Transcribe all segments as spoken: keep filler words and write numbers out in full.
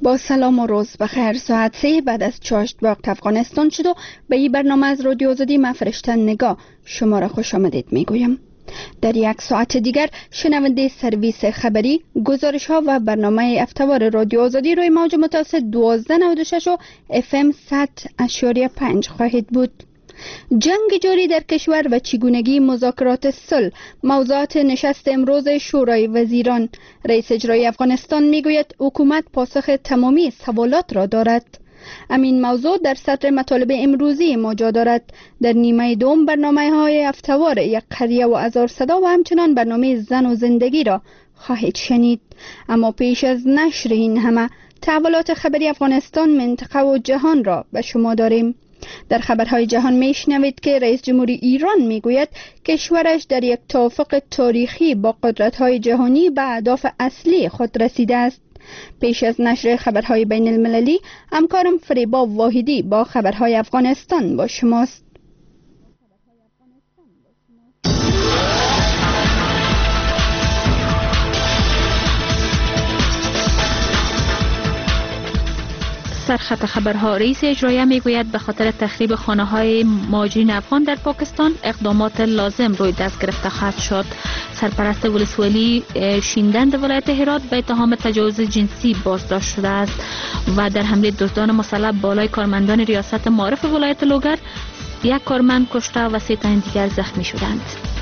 با سلام و روز بخیر. ساعت سه بعد از چاشت وقت افغانستان شد و به این برنامه از رادیو آزادی من فرشته نگاه شما را خوش آمدید میگویم. در یک ساعت دیگر شنونده سرویس خبری، گزارش ها و برنامه افتوار رادیو آزادی روی موج متوسط دوازده نود و شش و اف ام صد اشاریه پنج خواهید بود. جنگ جاری در کشور و چگونگی مذاکرات صلح موضوعات نشست امروز شورای وزیران. رئیس اجرایی افغانستان میگوید حکومت پاسخ تمامی سوالات را دارد. امین موضوع در صدر مطالب امروزی ما جا دارد. در نیمه دوم برنامه های افتوار یک قریه و هزار صدا و همچنان برنامه زن و زندگی را خواهید شنید. اما پیش از نشر این همه تحولات خبری افغانستان، منطقه و جهان را به شما داریم. در خبرهای جهان میشنوید که رئیس جمهوری ایران میگوید کشورش در یک توافق تاریخی با قدرت‌های جهانی به اهداف اصلی خود رسیده است. پیش از نشر خبرهای بین المللی، همکارم فریبا واحدی با خبرهای افغانستان با شماست. سرخط خبرها. رئیس اجرایی میگوید به خاطر تخریب خانه‌های مهاجرین افغان در پاکستان اقدامات لازم روی دست گرفته خواهد شد. سرپرست ولسوالی شیندند ولایت هرات به اتهام تجاوز جنسی بازداشت شده است و در حمله دزدان مسلح بالای کارمندان ریاست معارف ولایت لوگر یک کارمند کشته و سه تن دیگر زخمی شدند.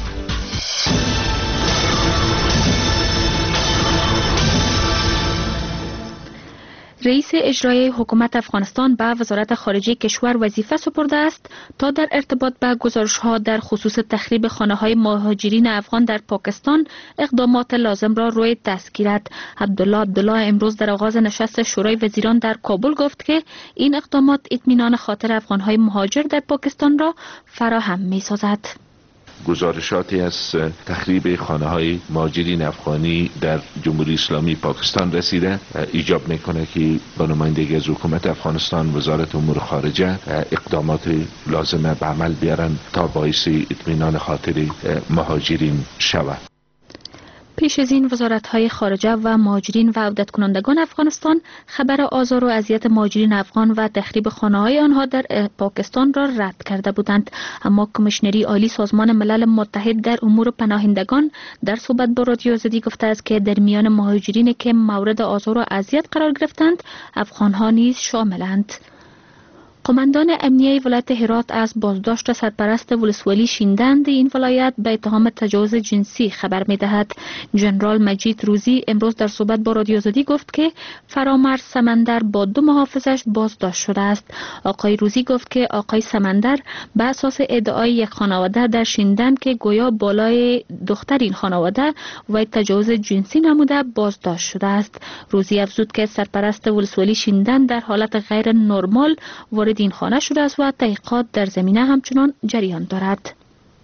رئیس اجرایی حکومت افغانستان به وزارت خارجه کشور وظیفه سپرده است تا در ارتباط به گزارش‌ها در خصوص تخریب خانه‌های مهاجرین افغان در پاکستان اقدامات لازم را روی دست گیرد. عبدالله عبدالله امروز در آغاز نشست شورای وزیران در کابل گفت که این اقدامات اطمینان خاطر افغان‌های مهاجر در پاکستان را فراهم می‌سازد. گزارشاتی از تخریب خانه‌های مهاجرین افغانی در جمهوری اسلامی پاکستان رسیده ایجاب میکنه که با نمایندگی از حکومت افغانستان وزارت امور خارجه اقدامات لازمه به عمل بیارن تا باعث اطمینان خاطر مهاجرین شود. پیش از این وزارت‌های خارجه و مهاجرین و عودت کنندگان افغانستان خبر آزار و اذیت مهاجرین افغان و تخریب خانه‌های آنها در پاکستان را رد کرده بودند، اما کمیشنری عالی سازمان ملل متحد در امور پناهندگان در صحبت با رادیو آزادی گفته است که در میان مهاجرین که مورد آزار و اذیت قرار گرفتند افغان‌ها نیز شاملند. قماندان امنیه ولایت هرات از بازداشت سرپرست ولسوالی شیندند این ولایت به اتهام تجاوز جنسی خبر می‌دهد. ژنرال مجید روزی امروز در صحبت با رادیو آزادی گفت که فرامرز سمندر با دو محافظش بازداشت شده است. آقای روزی گفت که آقای سمندر به اساس ادعای یک خانواده در شیندند که گویا بالای دختر این خانواده و تجاوز جنسی نموده بازداشت شده است. روزی افزود که سرپرست ولسوالی شیندند در حالت غیر نرمال وارد این خانه شده است و تحقیقات در زمینه همچنان جریان دارد.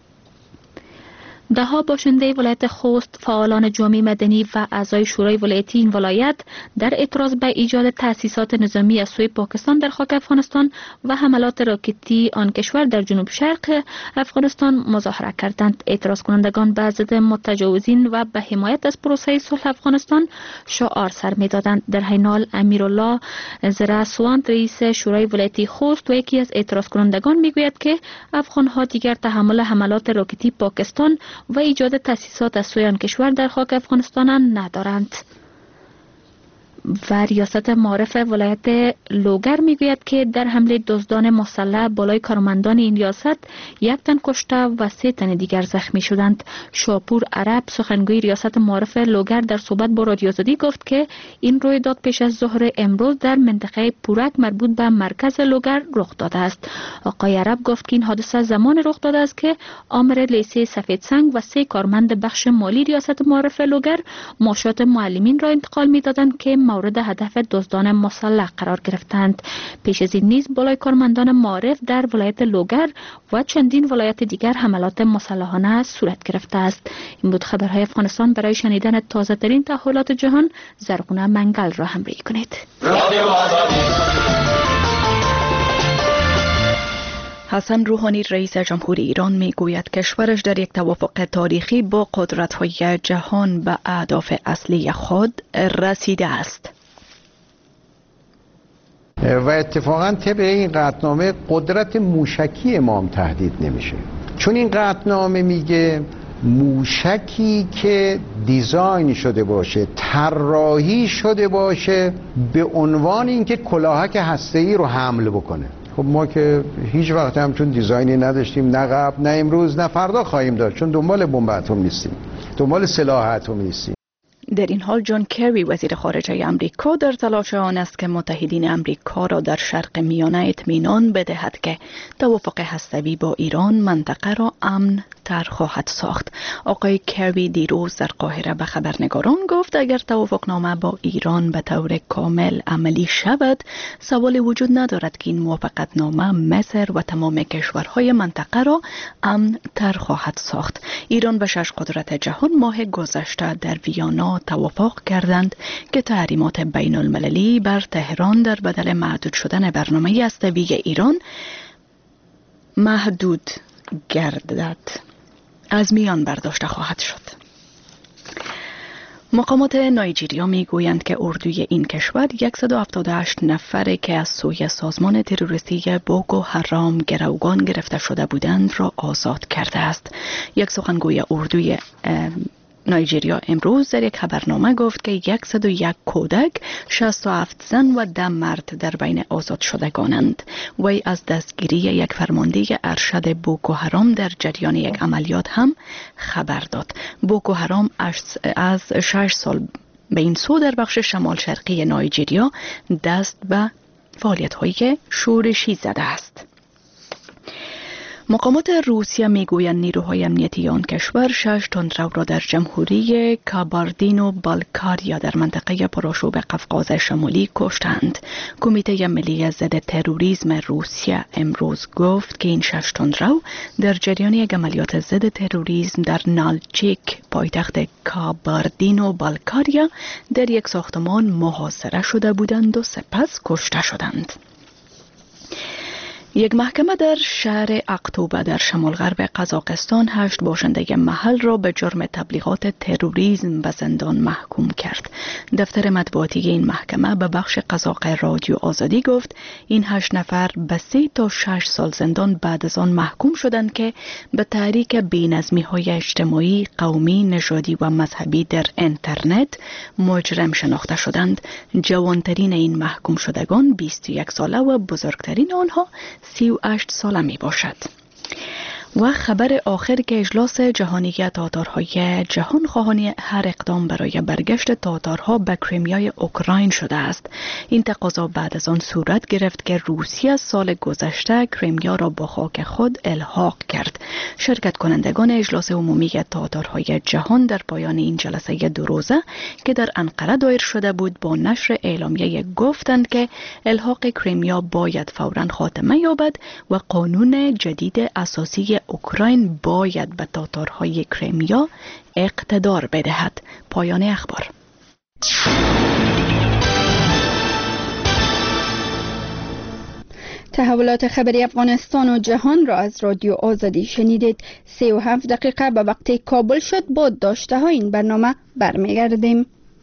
دهها باشنده ولایت خوست، فعالان جامعه مدنی و اعضای شورای ولایتی این ولایت در اعتراض به ایجاد تأسیسات نظامی از سوی پاکستان در خاک افغانستان و حملات راکتی آن کشور در جنوب شرق افغانستان مظاهره کردند. اعتراض کنندگان به ضد متجاوزین و به حمایت از پروسه صلح افغانستان شعار سر می‌دادند. در حین حال امیرالله زرعسوند رئیس شورای ولایتی خوست و یکی از اعتراض کنندگان میگوید که افغان‌ها دیگر تحمل حملات راکتی پاکستان و ایجاد تأسیسات از سوی آن کشور در خاک افغانستان ندارند. و ریاست معارف ولایت لوگر میگوید که در حمله دزدان مسلح بالای کارمندان این ریاست یک تن کشته و سه تن دیگر زخمی شدند. شاپور عرب سخنگوی ریاست معارف لوگر در صحبت با رادیو آزادی گفت که این رویداد پیش از ظهر امروز در منطقه پورک مربوط به مرکز لوگر رخ داده است. آقای عرب گفت که این حادثه زمان رخ داده است که آمر لیسه سفید سنگ و سه کارمند بخش مالی ریاست معارف لوگر معاشات معلمین را انتقال میدادند که مورد هدف دزدان مسلح قرار گرفتند. پیش از این نیز بالای کارمندان معارف در ولایت لوگر و چندین ولایت دیگر حملات مسلحانه صورت گرفته است. این بود خبرهای افغانستان. برای شنیدن تازه ترین تحولات جهان زرغونه منگل را همراهی کنید. حسن روحانی رئیس جمهوری ایران می گوید کشورش در یک توافق تاریخی با قدرت‌های جهان به اهداف اصلی خود رسیده است. و اتفاقا طبق این قطعنامه قدرت موشکی ما هم تهدید نمیشه، چون این قطعنامه میگه موشکی که دیزاین شده باشه، طراحی شده باشه به عنوان اینکه کلاهک هسته‌ای رو حمل بکنه. خب ما که هیچ وقت هم چون دیزاینی نداشتیم، نه قبل نه امروز نه فردا خواهیم داشت، چون دنبال بمب اتم نیستیم، دنبال سلاح اتمی نیستیم. در این حال جان کری وزیر خارجه آمریکا در تلاش آن است که متحدین آمریکا را در شرق میانه اطمینان بدهد که توافق هسته‌ای با ایران منطقه را امن تر خواهد ساخت. آقای کری دیروز در قاهره به خبرنگاران گفت اگر توافقنامه با ایران به طور کامل عملی شود، سوالی وجود ندارد که این موافقتنامه مصر و تمام کشورهای منطقه را امن تر خواهد ساخت. ایران و شش قدرت جهان ماه گذشته در ویانا توافق کردند که تحریمات بین المللی بر تهران در بدل محدود شدن برنامه هسته‌ای ایران محدود گردد از میان برداشته خواهد شد. مقامات نایجیریا می گویند که اردوی این کشور صد و هفتاد و هشت نفر که از سوی سازمان تروریستی بوکو حرام گروگان گرفته شده بودند را آزاد کرده است. یک سخنگوی اردوی نایجیریا امروز در یک خبرنامه گفت که صد و یک کودک، شصت و هفت زن و ده مرد در بین آزاد شدگانند. وی از دستگیری یک فرمانده ارشد بوکو حرام در جریان یک عملیات هم خبر داد. بوکو حرام از شش سال به این سو در بخش شمال شرقی نایجیریا دست به فعالیت‌های شورشی زده است. مقامات روسیه میگویند نیروهای امنیتی آن کشور شش تندرو را در جمهوری کاباردینو بالکاریا در منطقه پرآشوب قفقاز شمالی کشتند. کمیته ملی ضد تروریسم روسیه امروز گفت که این شش تندرو در جریان یک عملیات ضد تروریسم در نالچیک پایتخت کاباردینو بالکاریا در یک ساختمان محاصره شده بودند و سپس کشته شدند. یک محکمه در شهر اقتوبه در شمال غرب قزاقستان هشت باشنده محل را به جرم تبلیغات تروریسم به زندان محکوم کرد. دفتر مطبوعاتی این محکمه به بخش قزاق رادیو آزادی گفت این هشت نفر به سه تا شش سال زندان بعد از آن محکوم شدند که به تحریک بی‌نظمی‌های اجتماعی، قومی، نژادی و مذهبی در اینترنت مجرم شناخته شدند. جوانترین این محکوم شدگان بیست و یک ساله و بزرگترین آنها سی و هشت ساله می باشد. و خبر آخر که اجلاس جهانی تاتارهای جهان خواهان هر اقدام برای برگشت تاتارها به کریمیای اوکراین شده است. این تقاضا بعد از آن صورت گرفت که روسیه سال گذشته کریمیا را با خاک خود الحاق کرد. شرکت کنندگان اجلاس عمومی تاتارهای جهان در پایان این جلسه دو روزه که در انقره دایر شده بود با نشر اعلامیه گفتند که الحاق کریمیا باید فوراً خاتمه یابد و قانون جدید اساسی اوکراین باید به تاتارهای کریمیا اقتدار بدهد. پایان اخبار. تحولات خبری افغانستان و جهان را از رادیو آزادی شنیدید. سی و هفت دقیقه به وقت کابل شد. با داشته های این برنامه برمیگردیم.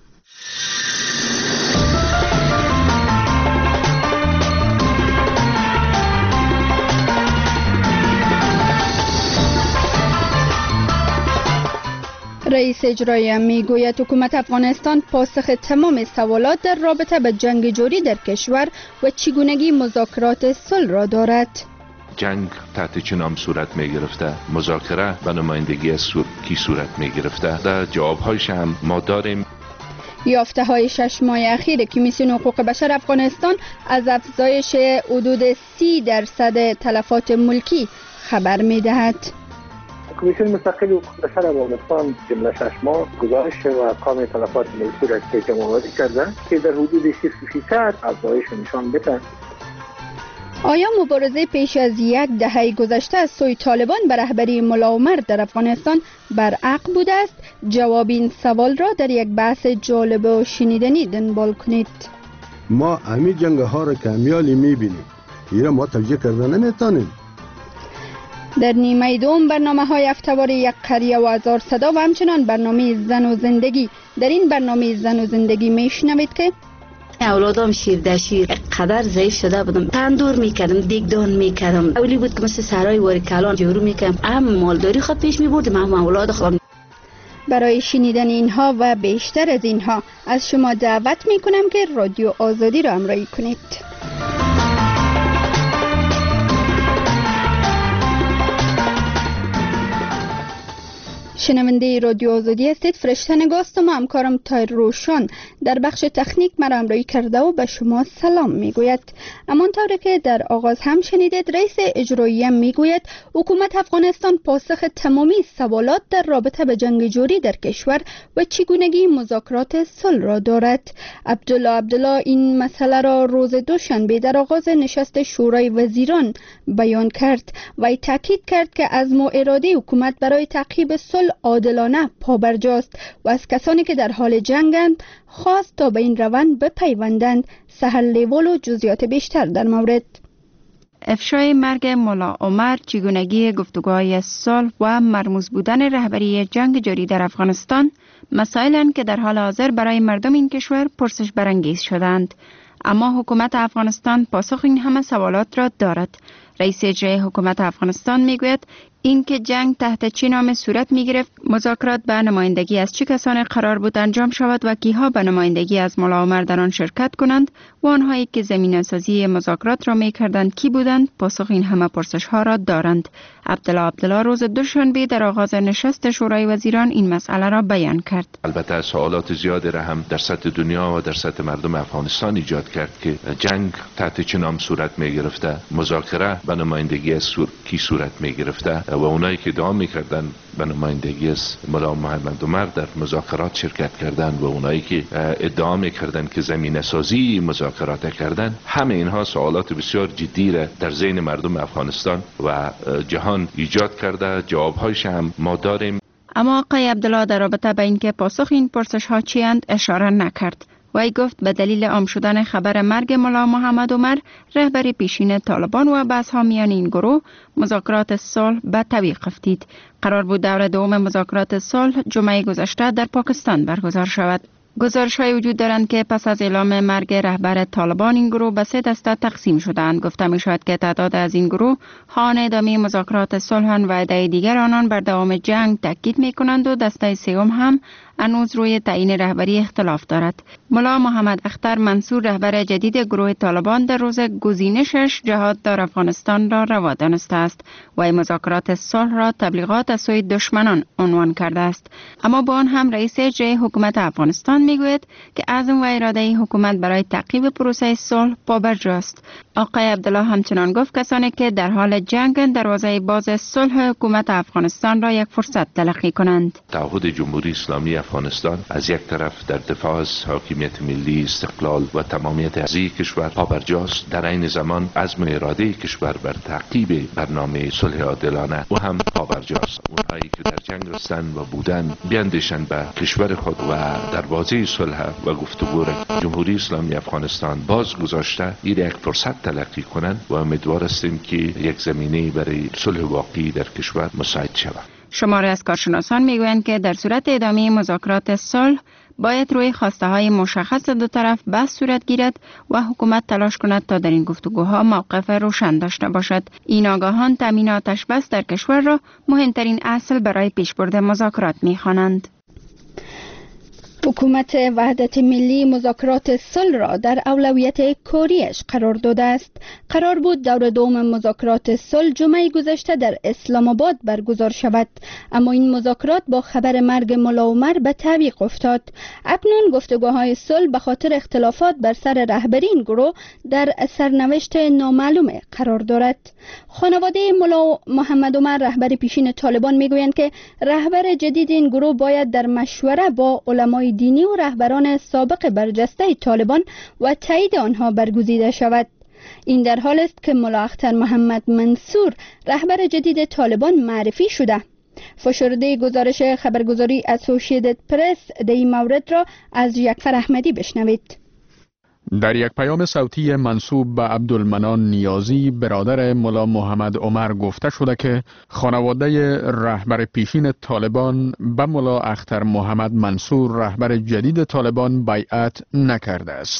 رئیس اجرایی میگوید حکومت افغانستان پاسخ تمام سوالات در رابطه به جنگ جاری در کشور و چگونگی مذاکرات صلح را دارد. جنگ تحت چه نام صورت می گرفته، مذاکره به نمایندگی از سور... کی صورت می گرفته، در جوابهایش هم ما داریم. یافته های شش ماه اخیر کمیسیون حقوق بشر افغانستان از افزایش حدود سی درصد تلفات ملکی خبر می دهد. کمیسیون مستقل حقوق بشر افغانستان جمله شش ماه گزارش و ارقام تلفات ملکی را جمع‌آوری کرده که در حدود شصت فیصد افزایش نشان می‌دهد. آیا مبارزه پیش از یک دهه گذشته از سوی طالبان به رهبری ملا عمر در افغانستان برحق بوده است؟ جواب این سوال را در یک بحث جالب و شنیدنی دنبال کنید. ما همه جنگ ها را کامیابی می‌بینیم. ایران ما توجیه کردن نمی‌تونیم. در نیمه دوم برنامه های هفته‌وار یک قریه و هزار صدا و همچنان برنامه زن و زندگی. در این برنامه زن و زندگی میشنوید که اولادام شیر در شیر قدر ضعیف شده بودم، تندور میکردم، دیگدان میکردم. اولی بود که مثل سرای واری کلان جورو میکردم، هم مالداری خود پیش میبردم هم اولاد خودم. برای شنیدن اینها و بیشتر از اینها از شما دعوت میکنم که رادیو آزادی را همراهی کنید. شنونده رادیو آزادی هستید. فرشته نگاست و همکارم تایر روشان در بخش تکنیک مرا همراهی کرده و به شما سلام میگوید. همانطور که در آغاز هم شنیدید، رئیس اجرایی میگوید حکومت افغانستان پاسخ تمامی سوالات در رابطه به جنگ جوری در کشور و چگونگی مذاکرات صلح را دارد. عبدالله عبدالله این مسئله را روز دوشنبه در آغاز نشست شورای وزیران بیان کرد و تاکید کرد که عزم و اراده حکومت برای تعقیب صلح عادلانه پابرجاست و از کسانی که در حال جنگند خواست تا به این روند بپیوندند. سحر لیوال و جزئیات بیشتر در مورد افشای مرگ ملا عمر، چگونگی گفتگوهای صلح و مرموز بودن رهبری جنگ جاری در افغانستان مسائلند که در حال حاضر برای مردم این کشور پرسش برانگیز شدند. اما حکومت افغانستان پاسخ این همه سوالات را دارد. رئیس اجرایی حکومت افغانستان میگوید اینکه جنگ تحت چه نام صورت می گرفت، مذاکرات به نمایندگی از چه کسانی قرار بود انجام شود و کیها به نمایندگی از ملا عمر در آن شرکت کنند و آنهایی که زمینه سازی مذاکرات را می کردند کی بودند، پاسخ این همه پرسش ها را دارند. عبدالله عبدالله روز دوشنبه در آغاز نشست شورای وزیران این مسئله را بیان کرد. البته سوالات زیادی را هم در سطح دنیا و در سطح مردم افغانستان ایجاد کرد که جنگ تحت چه نام صورت می گرفته، مذاکره به نمایندگی از سور... کی صورت می گرفته و اونایی که ادعا میکردن به نمایندگی از ملا محمد عمر در مذاکرات شرکت کردن و اونایی که ادعا میکردن که زمینه سازی مذاکرات کردن، همه اینها سوالات بسیار جدی را در ذهن مردم افغانستان و جهان ایجاد کرده. جوابهایش هم ما داریم. اما آقای عبدالله در رابطه به اینکه پاسخ این پرسش ها چیند اشاره نکرد. وی گفت به دلیل عام شدن خبر مرگ ملا محمد عمر، رهبر پیشین طالبان و بحث ها میان این گروه، مذاکرات صلح به تعویق افتید. قرار بود دور دوم مذاکرات صلح جمعه گذشته در پاکستان برگزار شود. گزارش های وجود دارند که پس از اعلام مرگ رهبر طالبان این گروه به سه دسته تقسیم شدند. گفته می شود که تعداد از این گروه خواهان ادامه مذاکرات صلح و عده دیگر آنان بر دوام جنگ تاکید می کنند و دسته سوم هم هنوز روی تعیین رهبری اختلاف دارد. ملا محمد اختر منصور، رهبر جدید گروه طالبان، در روز گزینشش جهاد در افغانستان را روا دانسته است و مذاکرات صلح را تبلیغات از سوی دشمنان عنوان کرده است. اما با آن هم رئیس اجرایی حکومت افغانستان میگوید که عزم و اراده حکومت برای تعقیب پروسه صلح پابرجاست. آقای عبدالله همچنان گفت کسانی که در حال جنگ دروازه باز صلح حکومت افغانستان را یک فرصت تلقی کنند. تعهد جمهوری اسلامی افغانستان از یک طرف در دفاع از حاکمیت ملی، استقلال و تمامیت ارضی کشور پابرجاست، در عین زمان عزم و اراده کشور بر تعقیب برنامه صلح عادلانه و هم پابرجاست. اونهایی که در جنگ هستند و بودن بیاندیشند به کشور خود و دروازه صلح و گفتگو را جمهوری اسلامی افغانستان باز گذاشته، این یک فرصت تلقی کنند و امیدوار هستیم که یک زمینه برای صلح واقعی در کشور مساعد شود. شماری از کارشناسان میگویند که در صورت ادامه مذاکرات صلح باید روی خواسته های مشخص دو طرف بحث صورت گیرد و حکومت تلاش کند تا در این گفتگوها موقف روشن داشته باشد. این آگاهان تامین آتش بس در کشور را مهمترین اصل برای پیشبرد مذاکرات می‌خوانند. حکومت وحدت ملی مذاکرات صلح را در اولویت کاریش قرار داده است. قرار بود دور دوم مذاکرات صلح جمعه گذشته در اسلام آباد برگزار شود، اما این مذاکرات با خبر مرگ ملا عمر به تعویق افتاد. اکنون گفتگوهای صلح به خاطر اختلافات بر سر رهبری این گروه در سرنوشت نامعلوم قرار دارد. خانواده ملا محمد عمر، رهبر پیشین طالبان، میگویند که رهبر جدید این گروه باید در مشوره با علمای دینی و رهبران سابق برجسته طالبان و تایید آنها برگزیده شود. این در حال است که ملا اختر محمد منصور، رهبر جدید طالبان، معرفی شده. فشرده گزارش خبرگزاری اسوسییتد پرس در این مورد را از یکفر احمدی بشنوید. در یک پیام صوتی منسوب به عبدالمنان نیازی، برادر ملا محمد عمر، گفته شده که خانواده رهبر پیشین طالبان به ملا اختر محمد منصور، رهبر جدید طالبان، بیعت نکرده است.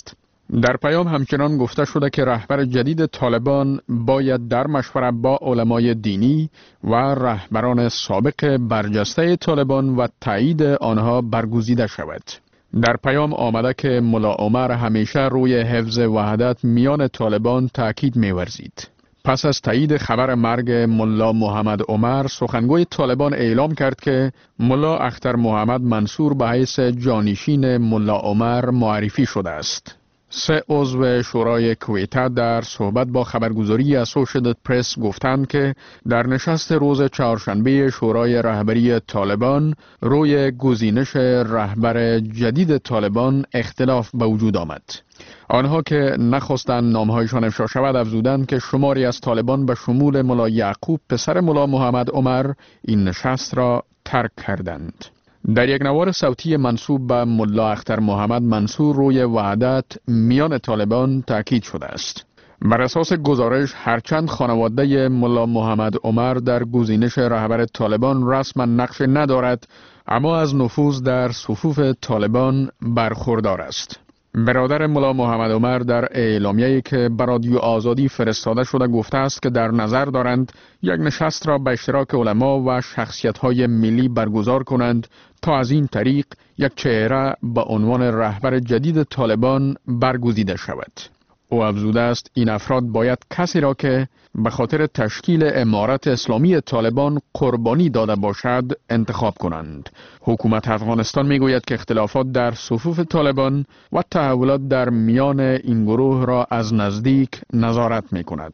در پیام همچنان گفته شده که رهبر جدید طالبان باید در مشورت با علمای دینی و رهبران سابق برجسته طالبان و تایید آنها برگزیده شود. در پیام آمده که ملا عمر همیشه روی حفظ وحدت میان طالبان تاکید می‌ورزید. پس از تایید خبر مرگ ملا محمد عمر، سخنگوی طالبان اعلام کرد که ملا اختر محمد منصور به حیث جانشین ملا عمر معرفی شده است. سه عضو شورای کویته در صحبت با خبرگزاری اسوشییتد پرس گفتند که در نشست روز چهارشنبه شورای رهبری طالبان روی گزینش رهبر جدید طالبان اختلاف به وجود آمد. آنها که نخواستند نامهایشان افشا شود افزودند که شماری از طالبان به شمول ملا یعقوب پسر ملا محمد عمر این نشست را ترک کردند. در یک نوار صوتی منسوب به ملا اختر محمد منصور روی وحدت میان طالبان تاکید شده است. بر اساس گزارش هرچند خانواده ملا محمد عمر در گزینش رهبر طالبان رسما نقش ندارد، اما از نفوذ در صفوف طالبان برخوردار است. برادر ملا محمد عمر در اعلامیه‌ای که به رادیو آزادی فرستاده شده گفته است که در نظر دارند یک نشست را به اشتراک علما و شخصیت‌های ملی برگزار کنند تا از این طریق یک چهره به عنوان رهبر جدید طالبان برگزیده شود. او افزوده است این افراد باید کسی را که به خاطر تشکیل امارت اسلامی طالبان قربانی داده باشد انتخاب کنند. حکومت افغانستان میگوید که اختلافات در صفوف طالبان و تحولات در میان این گروه را از نزدیک نظارت میکند.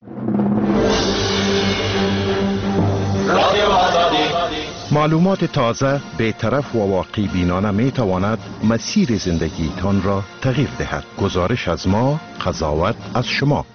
معلومات تازه، بی‌طرف و واقعی بینانه می تواند مسیر زندگی تان را تغییر دهد. گزارش از ما، قضاوت از شما.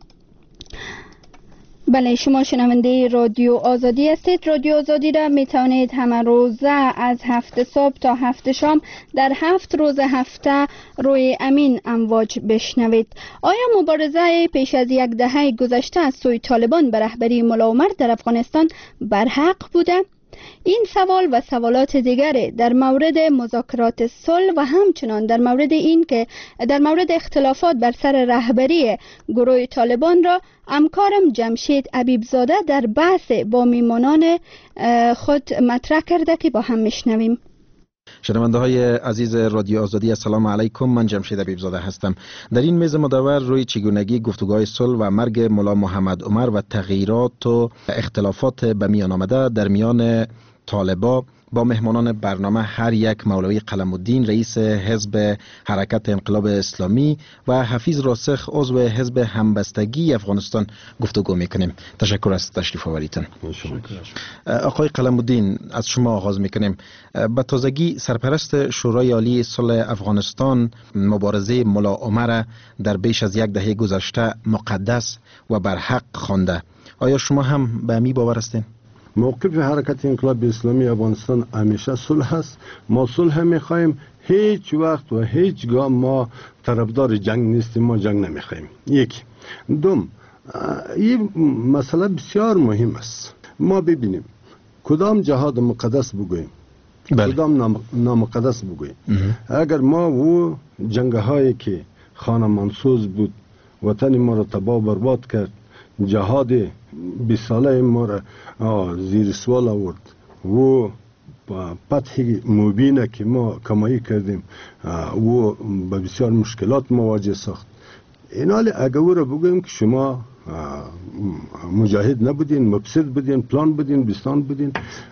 بله، شما شنونده رادیو آزادی هستید. رادیو آزادی را می توانید همه روزه از هفت صبح تا هفت شام در هفت روز هفته روی امین امواج بشنوید. آیا مبارزه پیش از یک دهه گذشته از سوی طالبان به رهبری ملا عمر در افغانستان برحق بوده؟ این سوال و سوالات دیگری در مورد مذاکرات صلح و همچنان در مورد این که در مورد اختلافات بر سر رهبری گروه طالبان را همکارم جمشید حبیبزاده در بحث با میمانان خود مطرح کرده که با هم میشنویم. شنونده های عزیز رادیو آزادی، السلام علیکم. من جمشید حبیبزاده هستم. در این میز مدور روی چگونگی گفتگوهای صلح و مرگ ملا محمد عمر و تغییرات و اختلافات به میان آمده در میان طالبا با مهمانان برنامه هر یک مولوی قلم الدین رئیس حزب حرکت انقلاب اسلامی و حفیظ راسخ عضو حزب همبستگی افغانستان گفتگو میکنیم. تشکر از تشریف آوریدتان. آقای قلم الدین، از شما آغاز میکنیم. به تازگی سرپرست شورای عالی صلح افغانستان مبارزه ملا عمر در بیش از یک دهه گذشته مقدس و برحق خوانده. آیا شما هم به می باور هستین؟ موقف حرکت انقلاب اسلامی افغانستان همیشه صلح است. ما صلح میخوایم، هیچ وقت و هیچگاه ما طرفدار جنگ نیستیم، ما جنگ نمیخوایم. یک دوم، این مسئله بسیار مهم است. ما ببینیم کدام جهاد مقدس بگوییم، بله. کدام نامقدس بگوییم. اگر ما و جنگ هایی که خانه منسوز بود، وطن ما را تباه برباد کرد، جهاد بیست ساله ما را زیر سوال آورد و فتح مبینه که ما کمایی کردیم و به بسیار مشکلات مواجه ساخت. این حال اگر او را بگویم که شما مجاهد نبودین، مفسد بودین، پلان بودین، بستان بودین،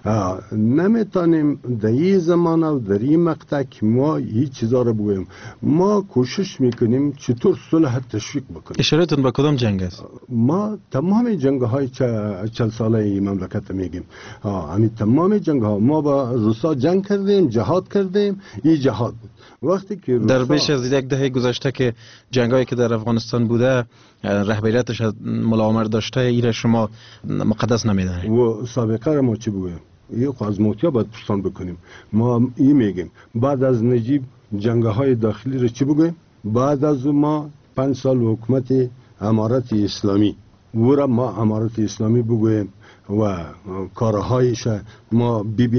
نمیتونیم در این زمانه و در این مقطع که ما هیچ چیزا را بگویم. ما کوشش میکنیم چطور صلح تشویق بکنیم. اشارتون به کدام جنگ است؟ ما تمام جنگ های چل ساله این مملکت میگیم. همین تمام جنگ ها ما با روسا جنگ کردیم، جهاد کردیم. این جهاد بود. وقتی که در بیش از یک دهه گذشته که جنگایی که در افغانستان بوده رهبریتش ملا عمر داشته، ایره شما مقدس نمیدانید و سابقه را ما چی بگویم؟ یه از موتیا باید پرسان بکنیم. ما این میگیم بعد از نجیب جنگ های داخلی را چی بگویم؟ بعد از ما پنج سال حکومت امارت اسلامی و را ما امارت اسلامی بگویم و کارهایش ما ببینیم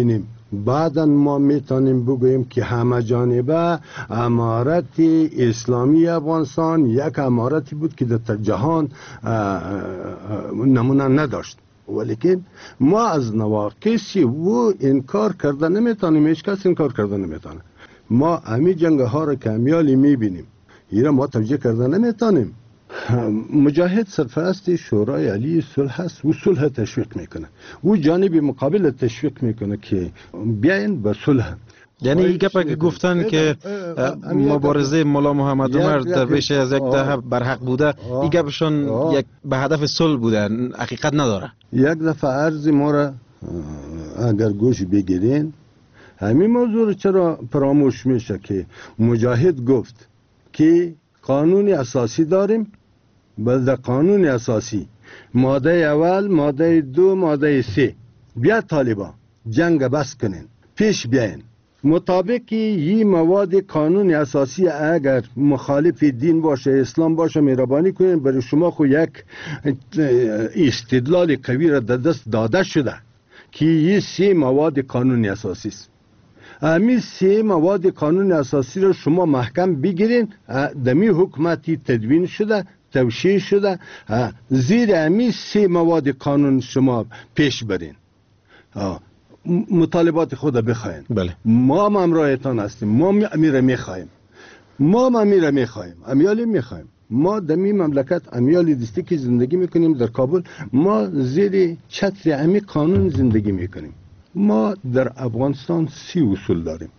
بعدا ما میتونیم بگوییم که همه جانبه امارت اسلامی افغانستان یک امارتی بود که در جهان نمونه نداشت، ولیکن ما از نواقصی و انکار کرده نمیتونیم، هیچ کس انکار کرده نمیتونه. ما امی جنگ ها را که امیالی میبینیم ایرا ما توجیه کرده نمیتونیم. مجاهد سرپرست شورای علی صلح است و صلح تشویق میکنه و جانب مقابل تشویق میکنه که بیاین به صلح. یعنی این گپا که گفتن که مبارزه مولا محمد عمر در بیش از یک دهه بر حق بوده، این گپشون یک به هدف صلح بوده، حقیقت نداره. یک دفعه عرض ما را اگر گوش بگیرین همین موضوع چرا فراموش میشه که مجاهد گفت که قانون اساسی داریم، بل در قانون اساسی ماده اول، ماده دو، ماده سه بیا طالبان جنگ بس کنین پیش بیاین مطابق این مواد قانون اساسی اگر مخالف دین باشه، اسلام باشه، مهربانی کنین. برای شما خو یک استدلال قوی را در دست داده شده که این سه مواد قانون اساسی است. امی سه مواد قانون اساسی را شما محکم بگیرین، دمی حکومتی تدوین شده، توشیح شده، زیر امی سه مواد قانون شما پیش برین، مطالبات خود بخواین. بله. ما هم امرایتان هستیم، ما امیر میخوایم، ما هم امیر میخوایم، امیالی میخوایم. ما دمی مملکت امیالی دستی که زندگی میکنیم در کابل، ما زیر چتر امی قانون زندگی میکنیم. ما در افغانستان سی اصول داریم.